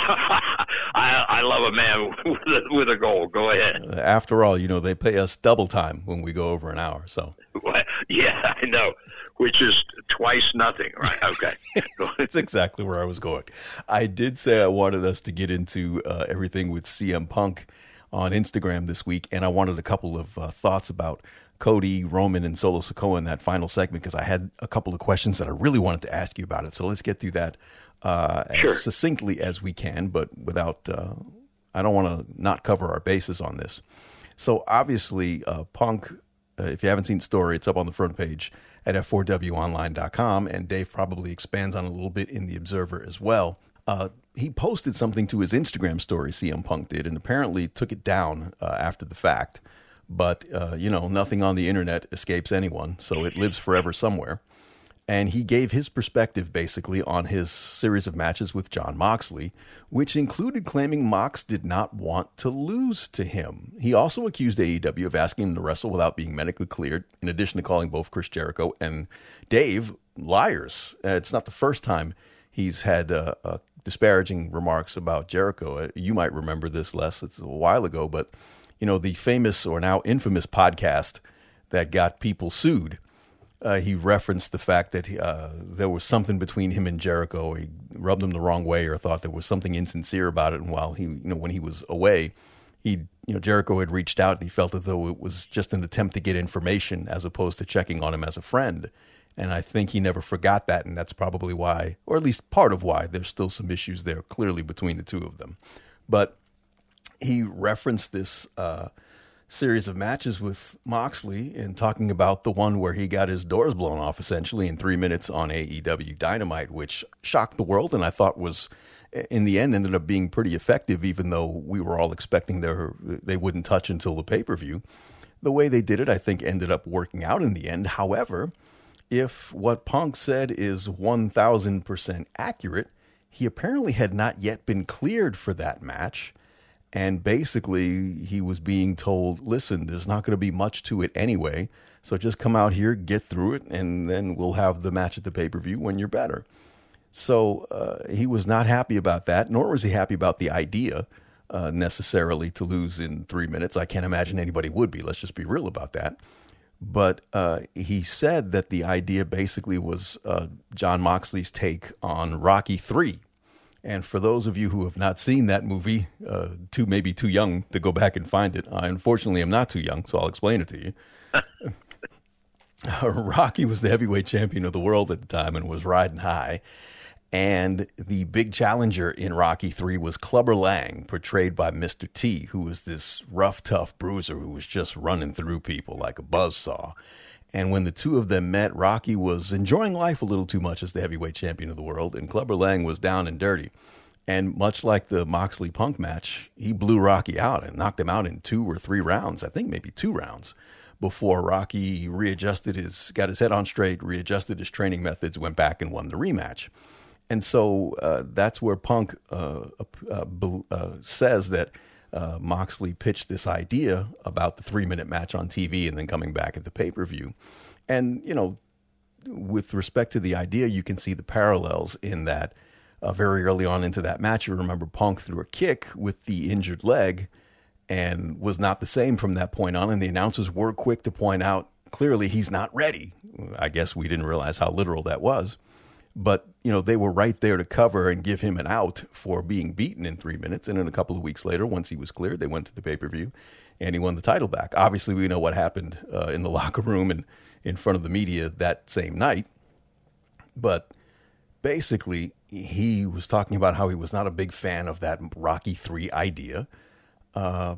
I, I love a man with a, with a goal. Go ahead. Uh, after all, you know, they pay us double time when we go over an hour. So yeah, I know, which is twice nothing, right? Okay. That's exactly where I was going. I did say I wanted us to get into uh, everything with C M Punk on Instagram this week, and I wanted a couple of uh, thoughts about Cody, Roman, and Solo Sikoa in that final segment because I had a couple of questions that I really wanted to ask you about it. So let's get through that uh, as sure. succinctly as we can, but without, uh, I don't want to not cover our bases on this. So obviously, uh, Punk, uh, if you haven't seen the story, it's up on the front page at F four W online dot com, and Dave probably expands on it a little bit in the Observer as well. Uh, he posted something to his Instagram story, C M Punk did, and apparently took it down uh, after the fact. But, uh, you know, nothing on the internet escapes anyone, so it lives forever somewhere. And he gave his perspective, basically, on his series of matches with Jon Moxley, which included claiming Mox did not want to lose to him. He also accused A E W of asking him to wrestle without being medically cleared, in addition to calling both Chris Jericho and Dave liars. Uh, it's not the first time he's had uh, uh, disparaging remarks about Jericho. Uh, you might remember this, Les. It's a while ago, but, you know, the famous or now infamous podcast that got people sued. Uh, he referenced the fact that he, uh, there was something between him and Jericho. He rubbed him the wrong way or thought there was something insincere about it. And while he, you know, when he was away, he, you know, Jericho had reached out and he felt as though it was just an attempt to get information as opposed to checking on him as a friend. And I think he never forgot that. And that's probably why, or at least part of why, there's still some issues there clearly between the two of them. But he referenced this uh, series of matches with Moxley and talking about the one where he got his doors blown off essentially in three minutes on A E W Dynamite, which shocked the world and I thought was, in the end, ended up being pretty effective, even though we were all expecting their, they wouldn't touch until the pay-per-view. The way they did it, I think, ended up working out in the end. However, if what Punk said is one thousand percent accurate, he apparently had not yet been cleared for that match. And basically, he was being told, listen, there's not going to be much to it anyway. So just come out here, get through it, and then we'll have the match at the pay-per-view when you're better. So uh, he was not happy about that, nor was he happy about the idea uh, necessarily to lose in three minutes. I can't imagine anybody would be. Let's just be real about that. But uh, he said that the idea basically was uh, Jon Moxley's take on Rocky three. And for those of you who have not seen that movie, uh, too maybe too young to go back and find it, I unfortunately am not too young, so I'll explain it to you. Rocky was the heavyweight champion of the world at the time and was riding high. And the big challenger in Rocky three was Clubber Lang, portrayed by Mister T, who was this rough, tough bruiser who was just running through people like a buzzsaw. And when the two of them met, Rocky was enjoying life a little too much as the heavyweight champion of the world, and Clubber Lang was down and dirty. And much like the Moxley-Punk match, he blew Rocky out and knocked him out in two or three rounds, I think maybe two rounds, before Rocky readjusted his, got his head on straight, readjusted his training methods, went back and won the rematch. And so uh, that's where Punk uh, uh, uh, says that uh, Moxley pitched this idea about the three-minute match on T V and then coming back at the pay-per-view. And, you know, with respect to the idea, you can see the parallels in that uh, very early on into that match, you remember Punk threw a kick with the injured leg and was not the same from that point on. And the announcers were quick to point out, clearly he's not ready. I guess we didn't realize how literal that was. But, you know, they were right there to cover and give him an out for being beaten in three minutes. And then a couple of weeks later, once he was cleared, they went to the pay-per-view and he won the title back. Obviously, we know what happened uh, in the locker room and in front of the media that same night. But basically, he was talking about how he was not a big fan of that Rocky three idea. Uh,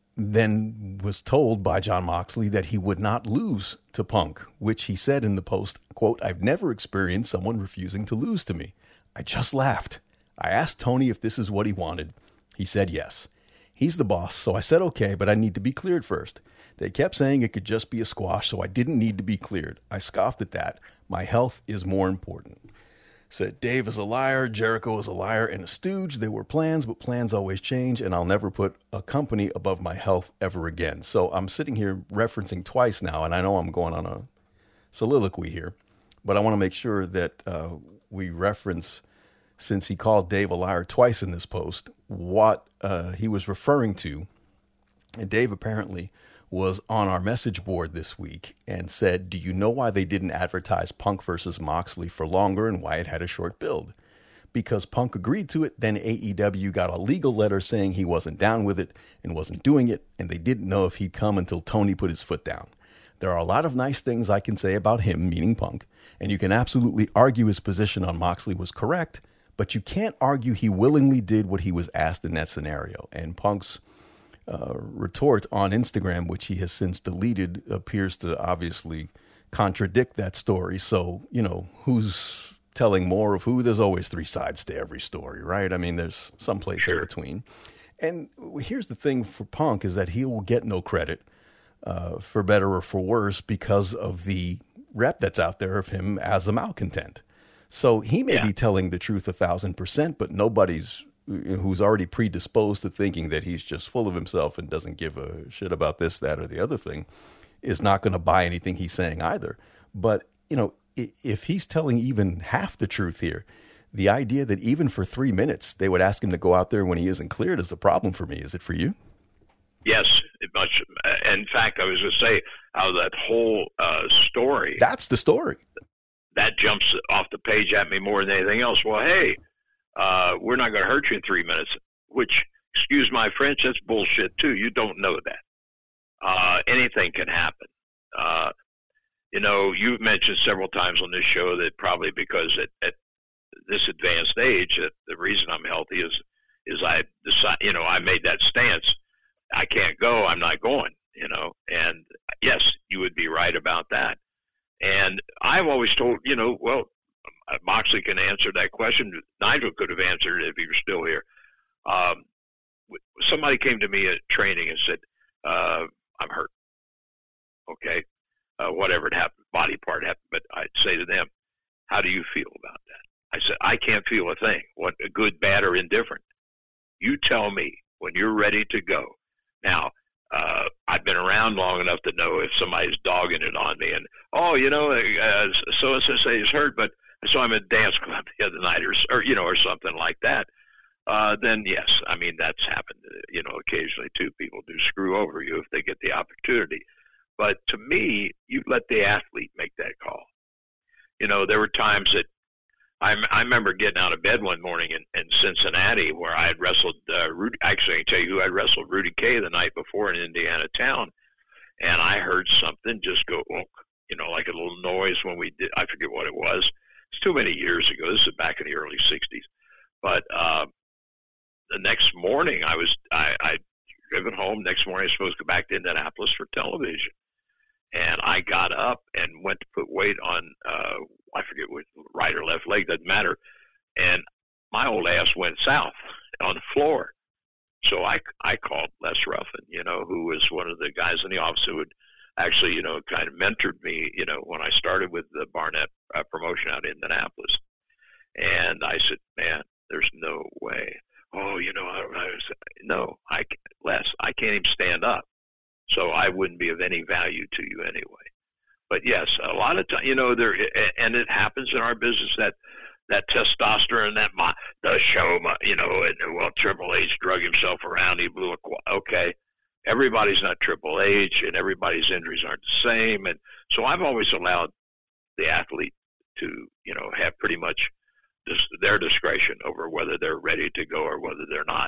then was told by Jon Moxley that he would not lose to Punk, which he said in the post, quote, "I've never experienced someone refusing to lose to me. I just laughed. I asked Tony if this is what he wanted. He said yes. He's the boss, so I said okay, but I need to be cleared first. They kept saying it could just be a squash, so I didn't need to be cleared. I scoffed at that. My health is more important." Said Dave is a liar, Jericho is a liar and a stooge. There were plans, but plans always change, and I'll never put a company above my health ever again. So I'm sitting here referencing twice now, and I know I'm going on a soliloquy here, but I want to make sure that uh, we reference, since he called Dave a liar twice in this post, what uh, he was referring to. And Dave apparently was on our message board this week and said, do you know why they didn't advertise Punk versus Moxley for longer and why it had a short build? Because Punk agreed to it, then A E W got a legal letter saying he wasn't down with it and wasn't doing it, and they didn't know if he'd come until Tony put his foot down. There are a lot of nice things I can say about him, meaning Punk, and you can absolutely argue his position on Moxley was correct, but you can't argue he willingly did what he was asked in that scenario. And Punk's Uh, retort on Instagram, which he has since deleted, appears to obviously contradict that story. So, you know, who's telling more of who? There's always three sides to every story, right? I mean, there's some place sure. in between. And here's the thing for Punk is that he will get no credit, uh, for better or for worse, because of the rep that's out there of him as a malcontent. So he may yeah. be telling the truth a thousand percent, but nobody's who's already predisposed to thinking that he's just full of himself and doesn't give a shit about this, that, or the other thing, is not going to buy anything he's saying either. But, you know, if he's telling even half the truth here, the idea that even for three minutes they would ask him to go out there when he isn't cleared is a problem for me. Is it for you? Yes, it much. In fact, I was going to say how that whole uh, story. That's the story. That jumps off the page at me more than anything else. Well, hey, Uh, we're not going to hurt you in three minutes, which, excuse my French, that's bullshit too. You don't know that. Uh, anything can happen. Uh, you know, you've mentioned several times on this show that probably because at, at this advanced age, that the reason I'm healthy is, is I decide, you know, I made that stance. I can't go. I'm not going, you know, and yes, you would be right about that. And I've always told, you know, well, Moxley can answer that question. Nigel could have answered it if he were still here. Um, somebody came to me at training and said, uh, I'm hurt. Okay. Uh, whatever it happened, body part happened. But I'd say to them, how do you feel about that? I said, I can't feel a thing. What, good, bad, or indifferent. You tell me when you're ready to go. Now, uh, I've been around long enough to know if somebody's dogging it on me and, oh, you know, uh, so-and-so say he's hurt, but so I'm at a dance club the other night, or, or you know, or something like that. Uh, then yes, I mean that's happened. You know, occasionally too. People do screw over you if they get the opportunity. But to me, you let the athlete make that call. You know, there were times that I, I remember getting out of bed one morning in, in Cincinnati where I had wrestled uh, Rudy. Actually, I can tell you who I wrestled Rudy Kay the night before in Indiana town, and I heard something just go, oh, you know, like a little noise when we did. I forget what it was. It's too many years ago. This is back in the early sixties. But uh, the next morning, I was I, I driven home. Next morning, I was supposed to go back to Indianapolis for television. And I got up and went to put weight on, uh, I forget what, right or left leg, doesn't matter. And my old ass went south on the floor. So I, I called Les Ruffin, you know, who was one of the guys in the office who would actually, you know, kind of mentored me, you know, when I started with the Barnett uh, promotion out in Indianapolis. And I said, man, there's no way. Oh, you know, I, I was, no, I, Les, I can't even stand up. So I wouldn't be of any value to you anyway. But yes, a lot of times, you know, there, and it happens in our business that that testosterone, that my, the show, my, you know, and well, Triple H drug himself around, he blew a, okay, everybody's not Triple H, and everybody's injuries aren't the same, and so I've always allowed the athlete to, you know, have pretty much this, their discretion over whether they're ready to go or whether they're not.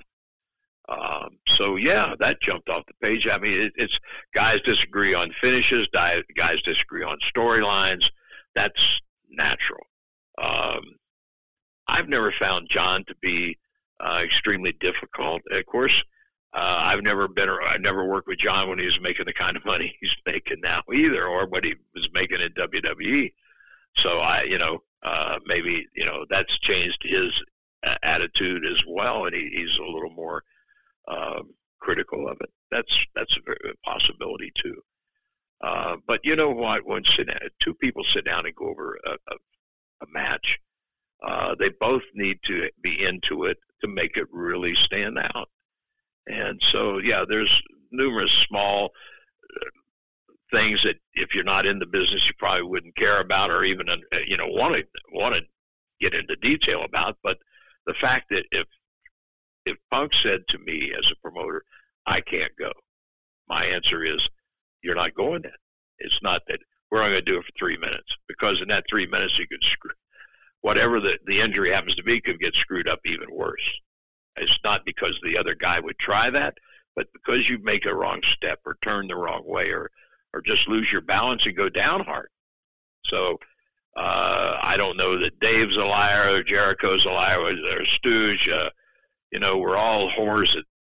Um, so yeah, that jumped off the page. I mean, it, it's guys disagree on finishes, guys disagree on storylines. That's natural. Um, I've never found John to be uh, extremely difficult. Of course, uh, I've never been, I never worked with John when he was making the kind of money he's making now either, or what he was making in W W E. So I, you know, uh, maybe, you know, that's changed his uh, attitude as well, and he, he's a little more Um, critical of it. That's that's a, very, a possibility too. Uh, but you know what? When sit down, two people sit down and go over a, a, a match, uh, they both need to be into it to make it really stand out. And so, yeah, there's numerous small uh, things that if you're not in the business, you probably wouldn't care about, or even uh, you know want to want to get into detail about. But the fact that if If Punk said to me as a promoter, I can't go, my answer is, you're not going then. It's not that we're only going to do it for three minutes, because in that three minutes you could screw, whatever the, the injury happens to be could get screwed up even worse. It's not because the other guy would try that, but because you make a wrong step or turn the wrong way or, or just lose your balance and go down hard. So uh, I don't know that Dave's a liar or Jericho's a liar or, or Stooge. Uh, You know, we're all whores at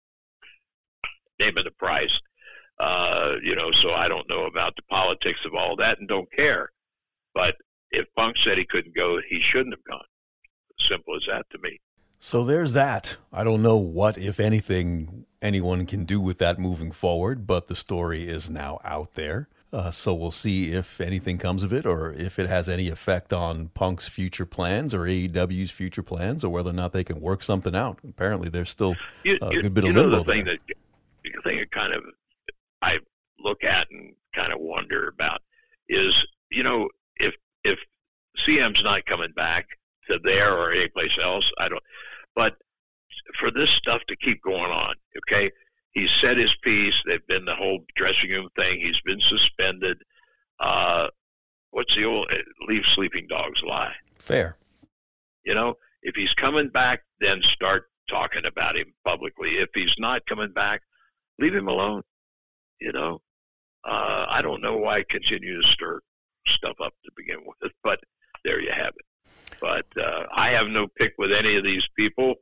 name of the price. Uh, you know, so I don't know about the politics of all that and don't care. But if Punk said he couldn't go, he shouldn't have gone. Simple as that to me. So there's that. I don't know what, if anything, anyone can do with that moving forward, but the story is now out there. Uh, so we'll see if anything comes of it, or if it has any effect on Punk's future plans or A E W's future plans, or whether or not they can work something out. Apparently, there's still you, a you, good bit you of know, limbo the thing there. That, the thing that kind of I look at and kind of wonder about is, you know, if if C M's not coming back to there or anyplace else, I don't. But for this stuff to keep going on, okay. He's said his piece. They've been the whole dressing room thing. He's been suspended. Uh, what's the old leave sleeping dogs lie? Fair. You know, if he's coming back, then start talking about him publicly. If he's not coming back, leave him alone. You know, uh, I don't know why I continue to stir stuff up to begin with, but there you have it. But uh, I have no pick with any of these people.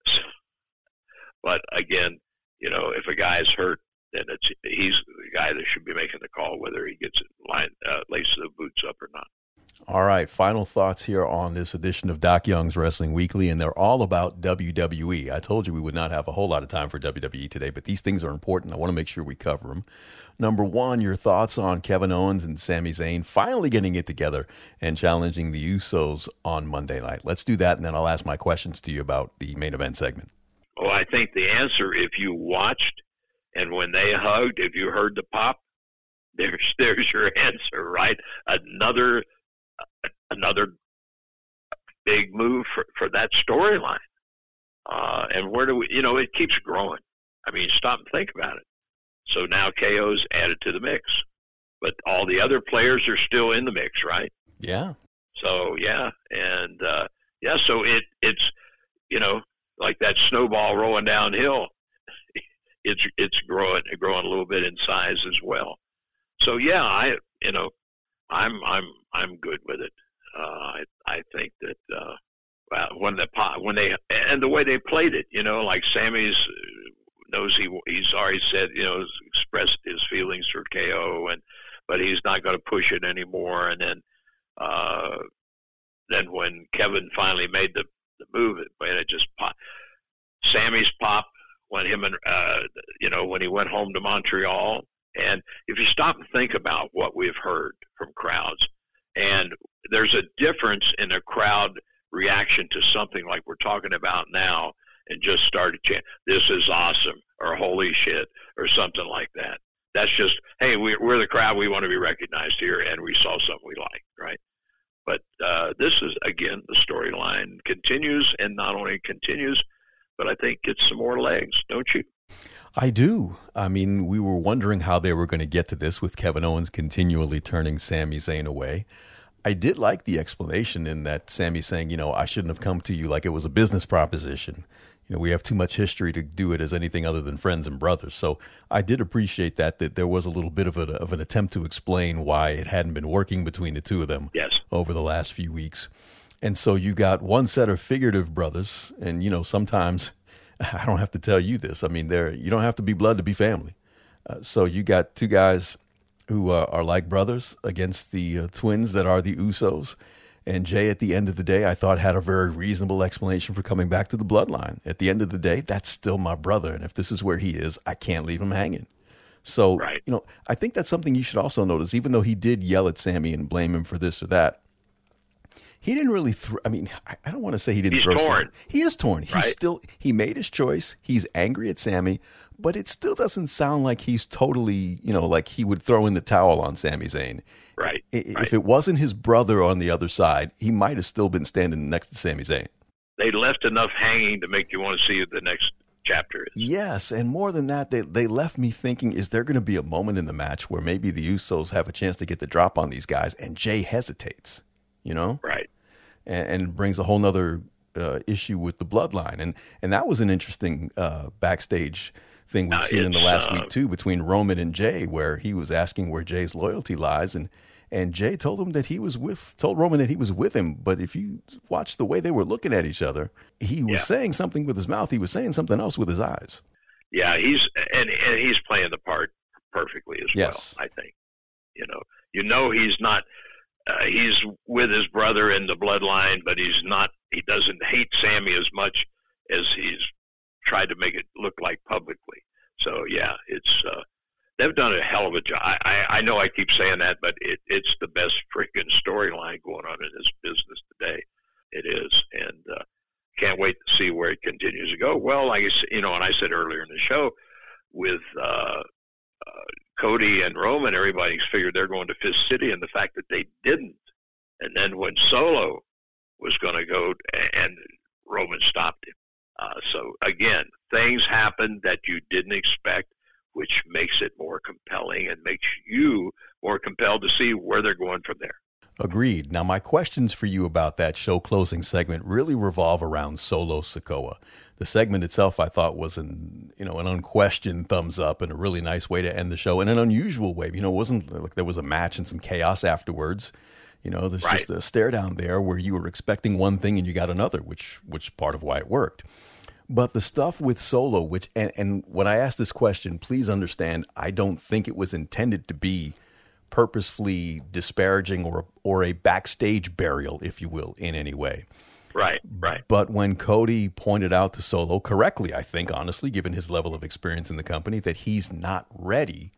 But again, you know, if a guy's hurt, then it's he's the guy that should be making the call whether he gets line uh, lace the boots up or not. All right, final thoughts here on this edition of Doc Young's Wrestling Weekly, and they're all about W W E. I told you we would not have a whole lot of time for W W E today, but these things are important. I want to make sure we cover them. Number one, your thoughts on Kevin Owens and Sami Zayn finally getting it together and challenging the Usos on Monday night. Let's do that, and then I'll ask my questions to you about the main event segment. Well, I think the answer, if you watched and when they hugged, if you heard the pop, there's there's your answer, right? Another another big move for, for that storyline. Uh, and where do we, you know, it keeps growing. I mean, stop and think about it. So now K O's added to the mix. but all the other players are still in the mix, right? Yeah. So yeah, and uh, yeah, so it it's you know like that snowball rolling downhill. It's it's growing growing a little bit in size as well. So yeah, I you know I'm I'm I'm good with it. Uh, I I think that uh, well, when the when they and the way they played it, you know, like Sammy's knows he he's already said you know expressed his feelings for K O, and but he's not going to push it anymore. And then uh, then when Kevin finally made the the move, it, and it just pop. Sammy's pop when him and uh, you know when he went home to Montreal. And if you stop and think about what we've heard from crowds, and there's a difference in a crowd reaction to something like we're talking about now, and just started chanting, "This is awesome," or "Holy shit," or something like that. That's just, hey, we're, we're the crowd. We want to be recognized here, and we saw something we like, right? But uh, this is, again, the storyline continues, and not only continues, but I think gets some more legs, don't you? I do. I mean, we were wondering how they were going to get to this with Kevin Owens continually turning Sami Zayn away. I did like the explanation in that Sami saying, you know, I shouldn't have come to you like it was a business proposition. You know, we have too much history to do it as anything other than friends and brothers. So I did appreciate that, that there was a little bit of, a, of an attempt to explain why it hadn't been working between the two of them yes. over the last few weeks. And so you got one set of figurative brothers. And, you know, sometimes I don't have to tell you this. I mean, there you don't have to be blood to be family. Uh, so you got two guys who uh, are like brothers against the uh, twins that are the Usos. And Jay, at the end of the day, I thought had a very reasonable explanation for coming back to the bloodline. At the end of the day, that's still my brother. And if this is where he is, I can't leave him hanging. So, right. you know, I think that's something you should also notice, even though he did yell at Sami and blame him for this or that. He didn't really throw, I mean, I, I don't want to say he didn't He's throw torn. Sami. He is torn. Right? He's still, he made his choice. He's angry at Sami, but it still doesn't sound like he's totally, you know, like he would throw in the towel on Sami Zayn. Right. If right. it wasn't his brother on the other side, he might have still been standing next to Sami Zayn. They left enough hanging to make you want to see what the next chapter is. Yes, and more than that, they, they left me thinking, is there going to be a moment in the match where maybe the Usos have a chance to get the drop on these guys, and Jay hesitates, you know? Right. And, and brings a whole nother uh, issue with the bloodline. And and that was an interesting uh, backstage thing we've uh, seen in the last uh, week, too, between Roman and Jay, where he was asking where Jay's loyalty lies, and And Jay told him that he was with, told Roman that he was with him. But if you watch the way they were looking at each other, he was yeah. saying something with his mouth. He was saying something else with his eyes. Yeah, he's and, and he's playing the part perfectly as yes. well, I think. You know, you know he's not, uh, he's with his brother in the bloodline, but he's not, he doesn't hate Sami as much as he's tried to make it look like publicly. So, yeah, it's, uh, they've done a hell of a job. I, I, I know I keep saying that, but it, it's the best freaking storyline going on in this business today. It is. And uh, can't wait to see where it continues to go. Well, like I, you know, and I said earlier in the show, with uh, uh, Cody and Roman, everybody's figured they're going to Fist City, and the fact that they didn't. And then when Solo was going to go, and Roman stopped him. Uh, so, again, things happened that you didn't expect, which makes it more compelling and makes you more compelled to see where they're going from there. Agreed. Now, my questions for you about that show closing segment really revolve around Solo Sikoa. The segment itself, I thought, was an you know an unquestioned thumbs up and a really nice way to end the show in an unusual way. You know, it wasn't like there was a match and some chaos afterwards. You know, there's right. just a stare down there where you were expecting one thing and you got another, which which part of why it worked. But the stuff with Solo, which and, and when I ask this question, please understand, I don't think it was intended to be purposefully disparaging or or a backstage burial, if you will, in any way. Right, right. But when Cody pointed out to Solo, correctly, I think, honestly, given his level of experience in the company, that he's not ready,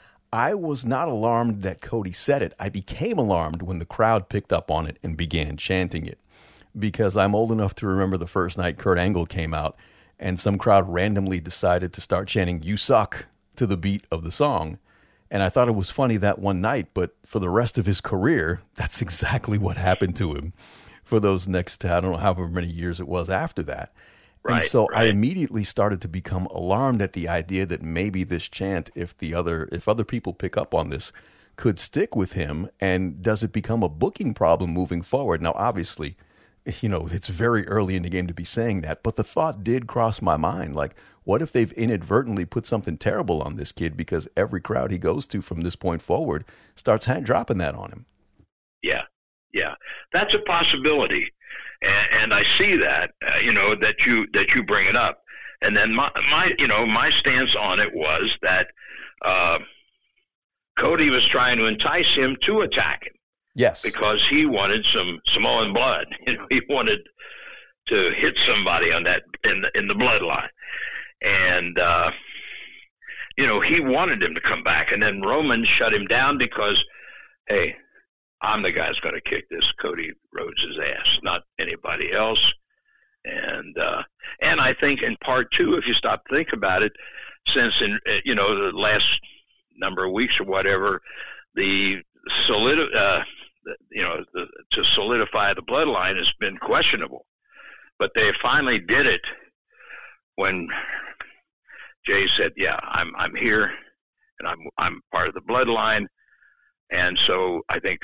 I was not alarmed that Cody said it. I became alarmed when the crowd picked up on it and began chanting it. Because I'm old enough to remember the first night Kurt Angle came out and some crowd randomly decided to start chanting, "You suck," to the beat of the song. And I thought it was funny that one night, but for the rest of his career, that's exactly what happened to him for those next, I don't know, however many years it was after that. Right, and so right. I immediately started to become alarmed at the idea that maybe this chant, if the other, if other people pick up on this, could stick with him? And does it become a booking problem moving forward? Now, obviously, you know, it's very early in the game to be saying that, but the thought did cross my mind. Like, what if they've inadvertently put something terrible on this kid because every crowd he goes to from this point forward starts hand dropping that on him? Yeah, yeah, that's a possibility, and, and I see that. Uh, you know, that you that you bring it up, and then my my you know my stance on it was that uh, Cody was trying to entice him to attack him. Yes, because he wanted some Samoan blood. You know, he wanted to hit somebody on that in the, in the bloodline, and uh, you know he wanted him to come back. And then Roman shut him down because, hey, I'm the guy that's going to kick this Cody Rhodes' ass, not anybody else. And uh, and I think in part two, if you stop to think about it, since in you know the last number of weeks or whatever, the solid. Uh, you know, the, to solidify the bloodline has been questionable, but they finally did it when Jay said, "Yeah, I'm I'm here, and I'm I'm part of the bloodline," and so I think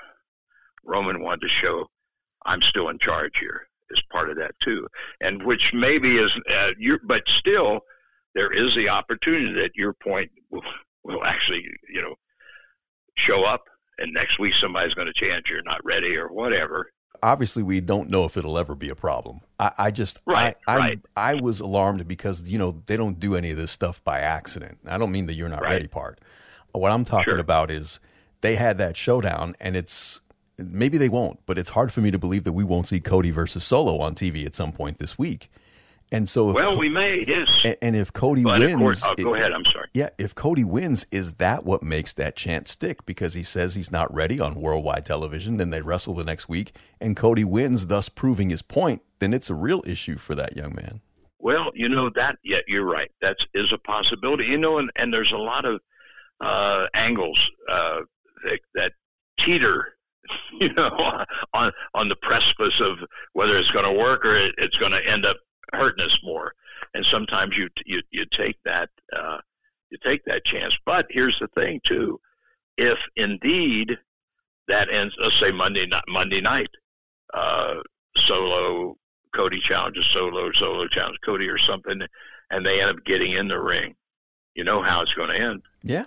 Roman wanted to show I'm still in charge here as part of that too, and which maybe is uh, you, but still there is the opportunity that your point will will actually you know show up. And next week somebody's going to chant you're not ready or whatever. Obviously, we don't know if it'll ever be a problem. I, I just, right, I, right. I, I was alarmed because, you know, they don't do any of this stuff by accident. I don't mean the you're not right. ready part. What I'm talking sure. about is they had that showdown, and it's, maybe they won't, but it's hard for me to believe that we won't see Cody versus Solo on T V at some point this week. And so, if well, Co- we may, yes. And, and if Cody but wins, course, oh, go it, ahead. I'm sorry. Yeah, if Cody wins, is that what makes that chant stick? Because he says he's not ready on worldwide television, then they wrestle the next week, and Cody wins, thus proving his point. Then it's a real issue for that young man. Well, you know that. Yeah, you're right. That is a possibility. You know, and, and there's a lot of uh, angles uh, that, that teeter. You know, on on the precipice of whether it's going to work or it, it's going to end up hurting us more, and sometimes you you you take that uh, you take that chance. But here's the thing too: if indeed that ends, let's say Monday night, Monday night, uh, Solo Cody challenges Solo, Solo challenges Cody or something, and they end up getting in the ring, you know how it's going to end. Yeah,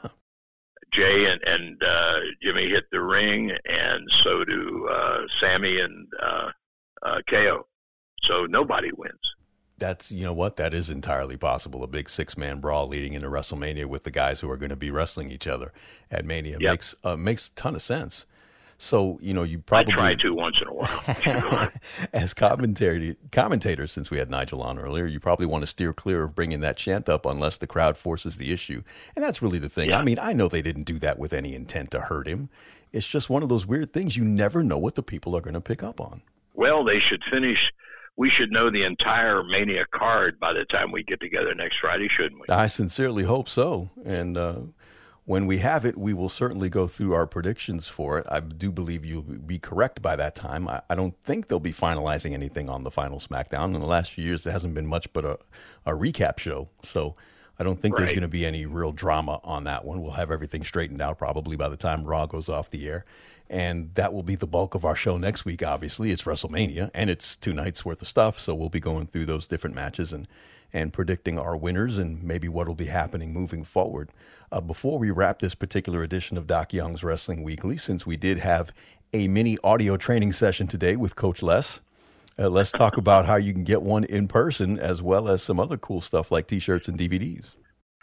Jay and and uh, Jimmy hit the ring, and so do uh, Sammy and uh, uh, K O. So nobody wins. That's, you know what, that is entirely possible. A big six-man brawl leading into WrestleMania with the guys who are going to be wrestling each other at Mania yep. makes uh, makes a ton of sense. So, you know, you probably... I try to once in a while. As commentator, commentators, since we had Nigel on earlier, you probably want to steer clear of bringing that chant up unless the crowd forces the issue. And that's really the thing. Yeah. I mean, I know they didn't do that with any intent to hurt him. It's just one of those weird things. You never know what the people are going to pick up on. Well, they should finish... We should know the entire Mania card by the time we get together next Friday, shouldn't we? I sincerely hope so. And uh, when we have it, we will certainly go through our predictions for it. I do believe you'll be correct by that time. I, I don't think they'll be finalizing anything on the final SmackDown. In the last few years, there hasn't been much but a, a recap show. So I don't think right. there's going to be any real drama on that one. We'll have everything straightened out probably by the time Raw goes off the air. And that will be the bulk of our show next week, obviously. It's WrestleMania, and it's two nights worth of stuff, so we'll be going through those different matches and, and predicting our winners and maybe what will be happening moving forward. Uh, before we wrap this particular edition of Doc Young's Wrestling Weekly, since we did have a mini audio training session today with Coach Les, uh, let's talk about how you can get one in person as well as some other cool stuff like T-shirts and D V Ds.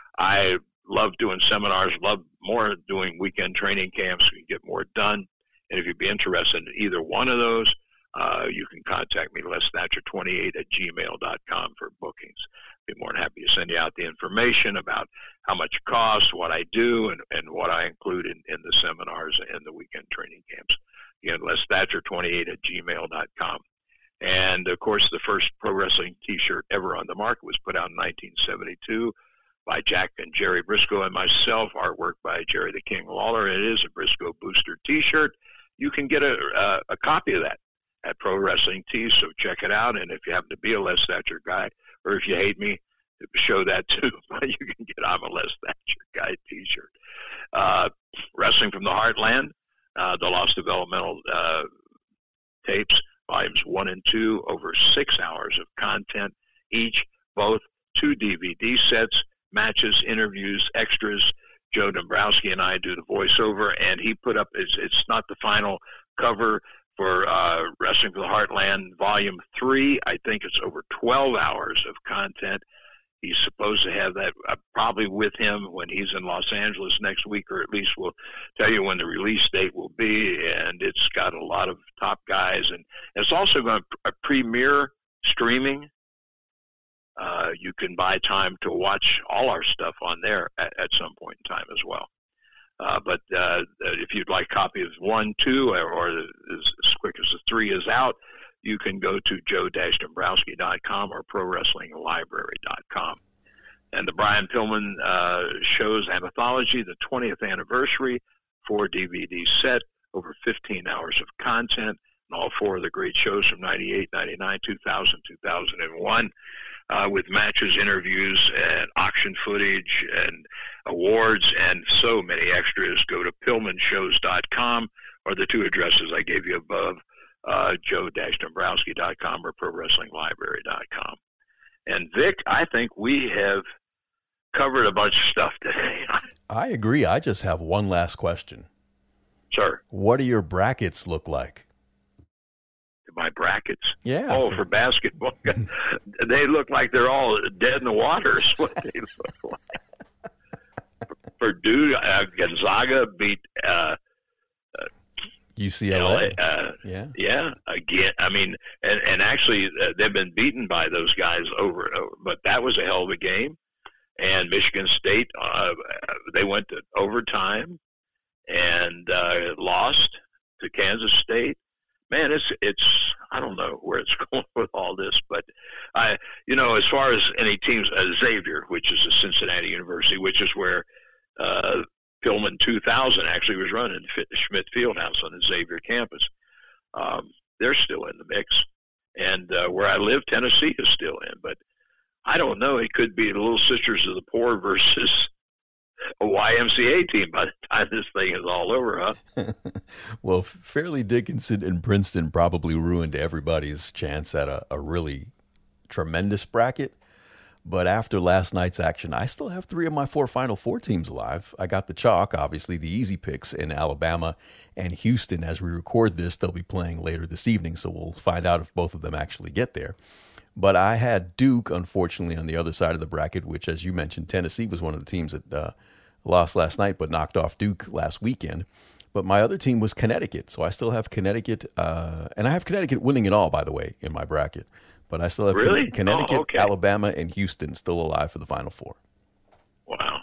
I love doing seminars, love more doing weekend training camps. We can get more done. And if you'd be interested in either one of those, uh, you can contact me, Les Thatcher twenty-eight at gmail dot com for bookings. Be more than happy to send you out the information about how much it costs, what I do, and, and what I include in, in the seminars and the weekend training camps. Again, Les Thatcher twenty-eight at gmail dot com. And, of course, the first pro wrestling T-shirt ever on the market was put out in nineteen seventy-two by Jack and Jerry Briscoe and myself, artwork by Jerry the King Lawler. It is a Briscoe Booster T-shirt. You can get a, a, a copy of that at Pro Wrestling Tees, so check it out. And if you happen to be a Les Thatcher guy, or if you hate me, show that too. You can get I'm a Les Thatcher Guy T-shirt. Uh, Wrestling from the Heartland, uh, the Lost Developmental uh, tapes, volumes one and two, over six hours of content each, both two D V D sets, matches, interviews, extras. Joe Dombrowski and I do the voiceover, and he put up, it's, it's not the final cover for uh, Wrestling for the Heartland, Volume three. I think it's over twelve hours of content. He's supposed to have that uh, probably with him when he's in Los Angeles next week, or at least we'll tell you when the release date will be, and it's got a lot of top guys. And it's also going to premiere streaming. Uh, you can buy time to watch all our stuff on there at, at some point in time as well. Uh, but uh, if you'd like copies one, two, or, or as, as quick as the three is out, you can go to joe dash dombrowski dot com or pro wrestling library dot com. And the Brian Pillman uh, Shows Anthology, the twentieth anniversary, four D V D set, over fifteen hours of content, and all four of the great shows from ninety-eight, ninety-nine, two thousand, two thousand one. Uh, with matches, interviews, and auction footage, and awards, and so many extras. Go to pillman shows dot com or the two addresses I gave you above, uh, joe dash dombrowski dot com or pro wrestling library dot com. And Vic, I think we have covered a bunch of stuff today. I agree. I just have one last question. Sure. What do your brackets look like? My brackets. Yeah. Oh, for basketball. They look like they're all dead in the water is what they look like. Purdue, uh, Gonzaga beat uh, uh, U C L A. Uh, yeah. Yeah. Again, I mean, and, and actually uh, they've been beaten by those guys over and over, but that was a hell of a game. And Michigan State, uh, they went to overtime and uh, lost to Kansas State. Man, it's, it's, I don't know where it's going with all this, but I, you know, as far as any teams, uh, Xavier, which is a Cincinnati University, which is where uh, Pillman two thousand actually was running, Schmidt Fieldhouse on the Xavier campus. Um, they're still in the mix. And uh, where I live, Tennessee is still in, but I don't know. It could be the Little Sisters of the Poor versus a Y M C A team by the time this thing is all over, huh? Well, Fairleigh Dickinson and Princeton probably ruined everybody's chance at a, a really tremendous bracket. But after last night's action, I still have three of my four Final Four teams alive. I got the chalk, obviously, the easy picks in Alabama and Houston. As we record this, they'll be playing later this evening, so we'll find out if both of them actually get there. But I had Duke, unfortunately, on the other side of the bracket, which, as you mentioned, Tennessee was one of the teams that uh, lost last night but knocked off Duke last weekend. But my other team was Connecticut, so I still have Connecticut. Uh, and I have Connecticut winning it all, by the way, in my bracket. But I still have really? Connecticut, oh, okay. Alabama, and Houston still alive for the Final Four. Wow.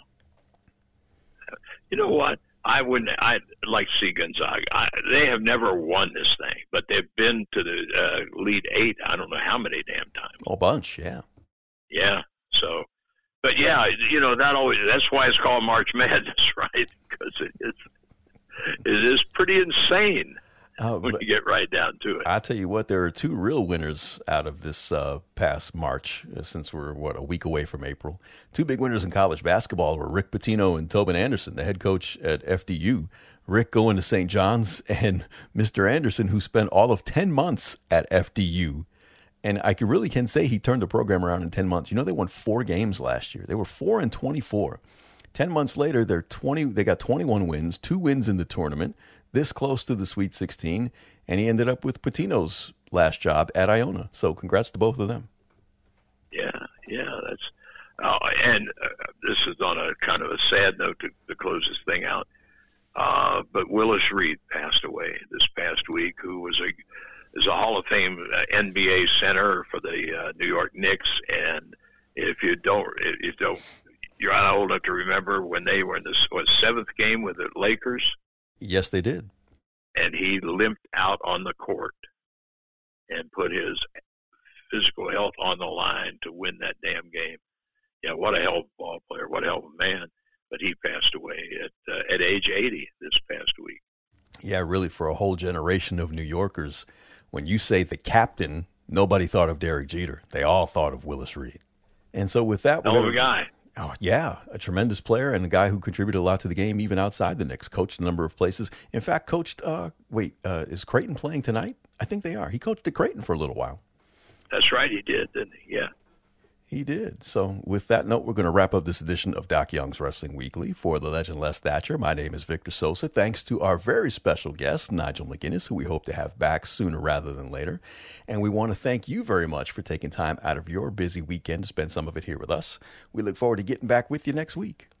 You know what? I wouldn't. I'd like to see Gonzaga. I, they have never won this thing, but they've been to the uh, Elite Eight. I don't know how many damn times. A bunch, yeah. Yeah. So, but yeah, you know that always. That's why it's called March Madness, right? Because it is. It is pretty insane uh, when you get right down to it. I tell you what, there are two real winners out of this uh, past March, since we're, what, a week away from April. Two big winners in college basketball were Rick Pitino and Tobin Anderson, the head coach at F D U. Rick going to Saint John's, and Mister Anderson, who spent all of ten months at F D U. And I really can say he turned the program around in ten months. You know, they won four games last year. They were four and twenty-four. Ten months later, they're twenty. They got twenty-one wins, two wins in the tournament, this close to the Sweet sixteen, and he ended up with Pitino's last job at Iona. So, congrats to both of them. Yeah, yeah, that's. Uh, and uh, this is on a kind of a sad note to, to close this thing out. Uh, but Willis Reed passed away this past week, who was a is a Hall of Fame uh, N B A center for the uh, New York Knicks. And if you don't, if you don't. You're not old enough to remember when they were in the what, seventh game with the Lakers? Yes, they did. And he limped out on the court and put his physical health on the line to win that damn game. Yeah, what a hell of a ball player, what a hell of a man. But he passed away at uh, at age eighty this past week. Yeah, really, for a whole generation of New Yorkers, when you say the captain, nobody thought of Derek Jeter. They all thought of Willis Reed. And so with that, we're hell of gonna, a guy. Oh, yeah, a tremendous player and a guy who contributed a lot to the game, even outside the Knicks. Coached a number of places. In fact, coached, uh, wait, uh, is Creighton playing tonight? I think they are. He coached at Creighton for a little while. That's right, he did, didn't he? Yeah. He did. So with that note, we're going to wrap up this edition of Doc Young's Wrestling Weekly. For the legend Les Thatcher, my name is Victor Sosa. Thanks to our very special guest, Nigel McGuinness, who we hope to have back sooner rather than later. And we want to thank you very much for taking time out of your busy weekend to spend some of it here with us. We look forward to getting back with you next week.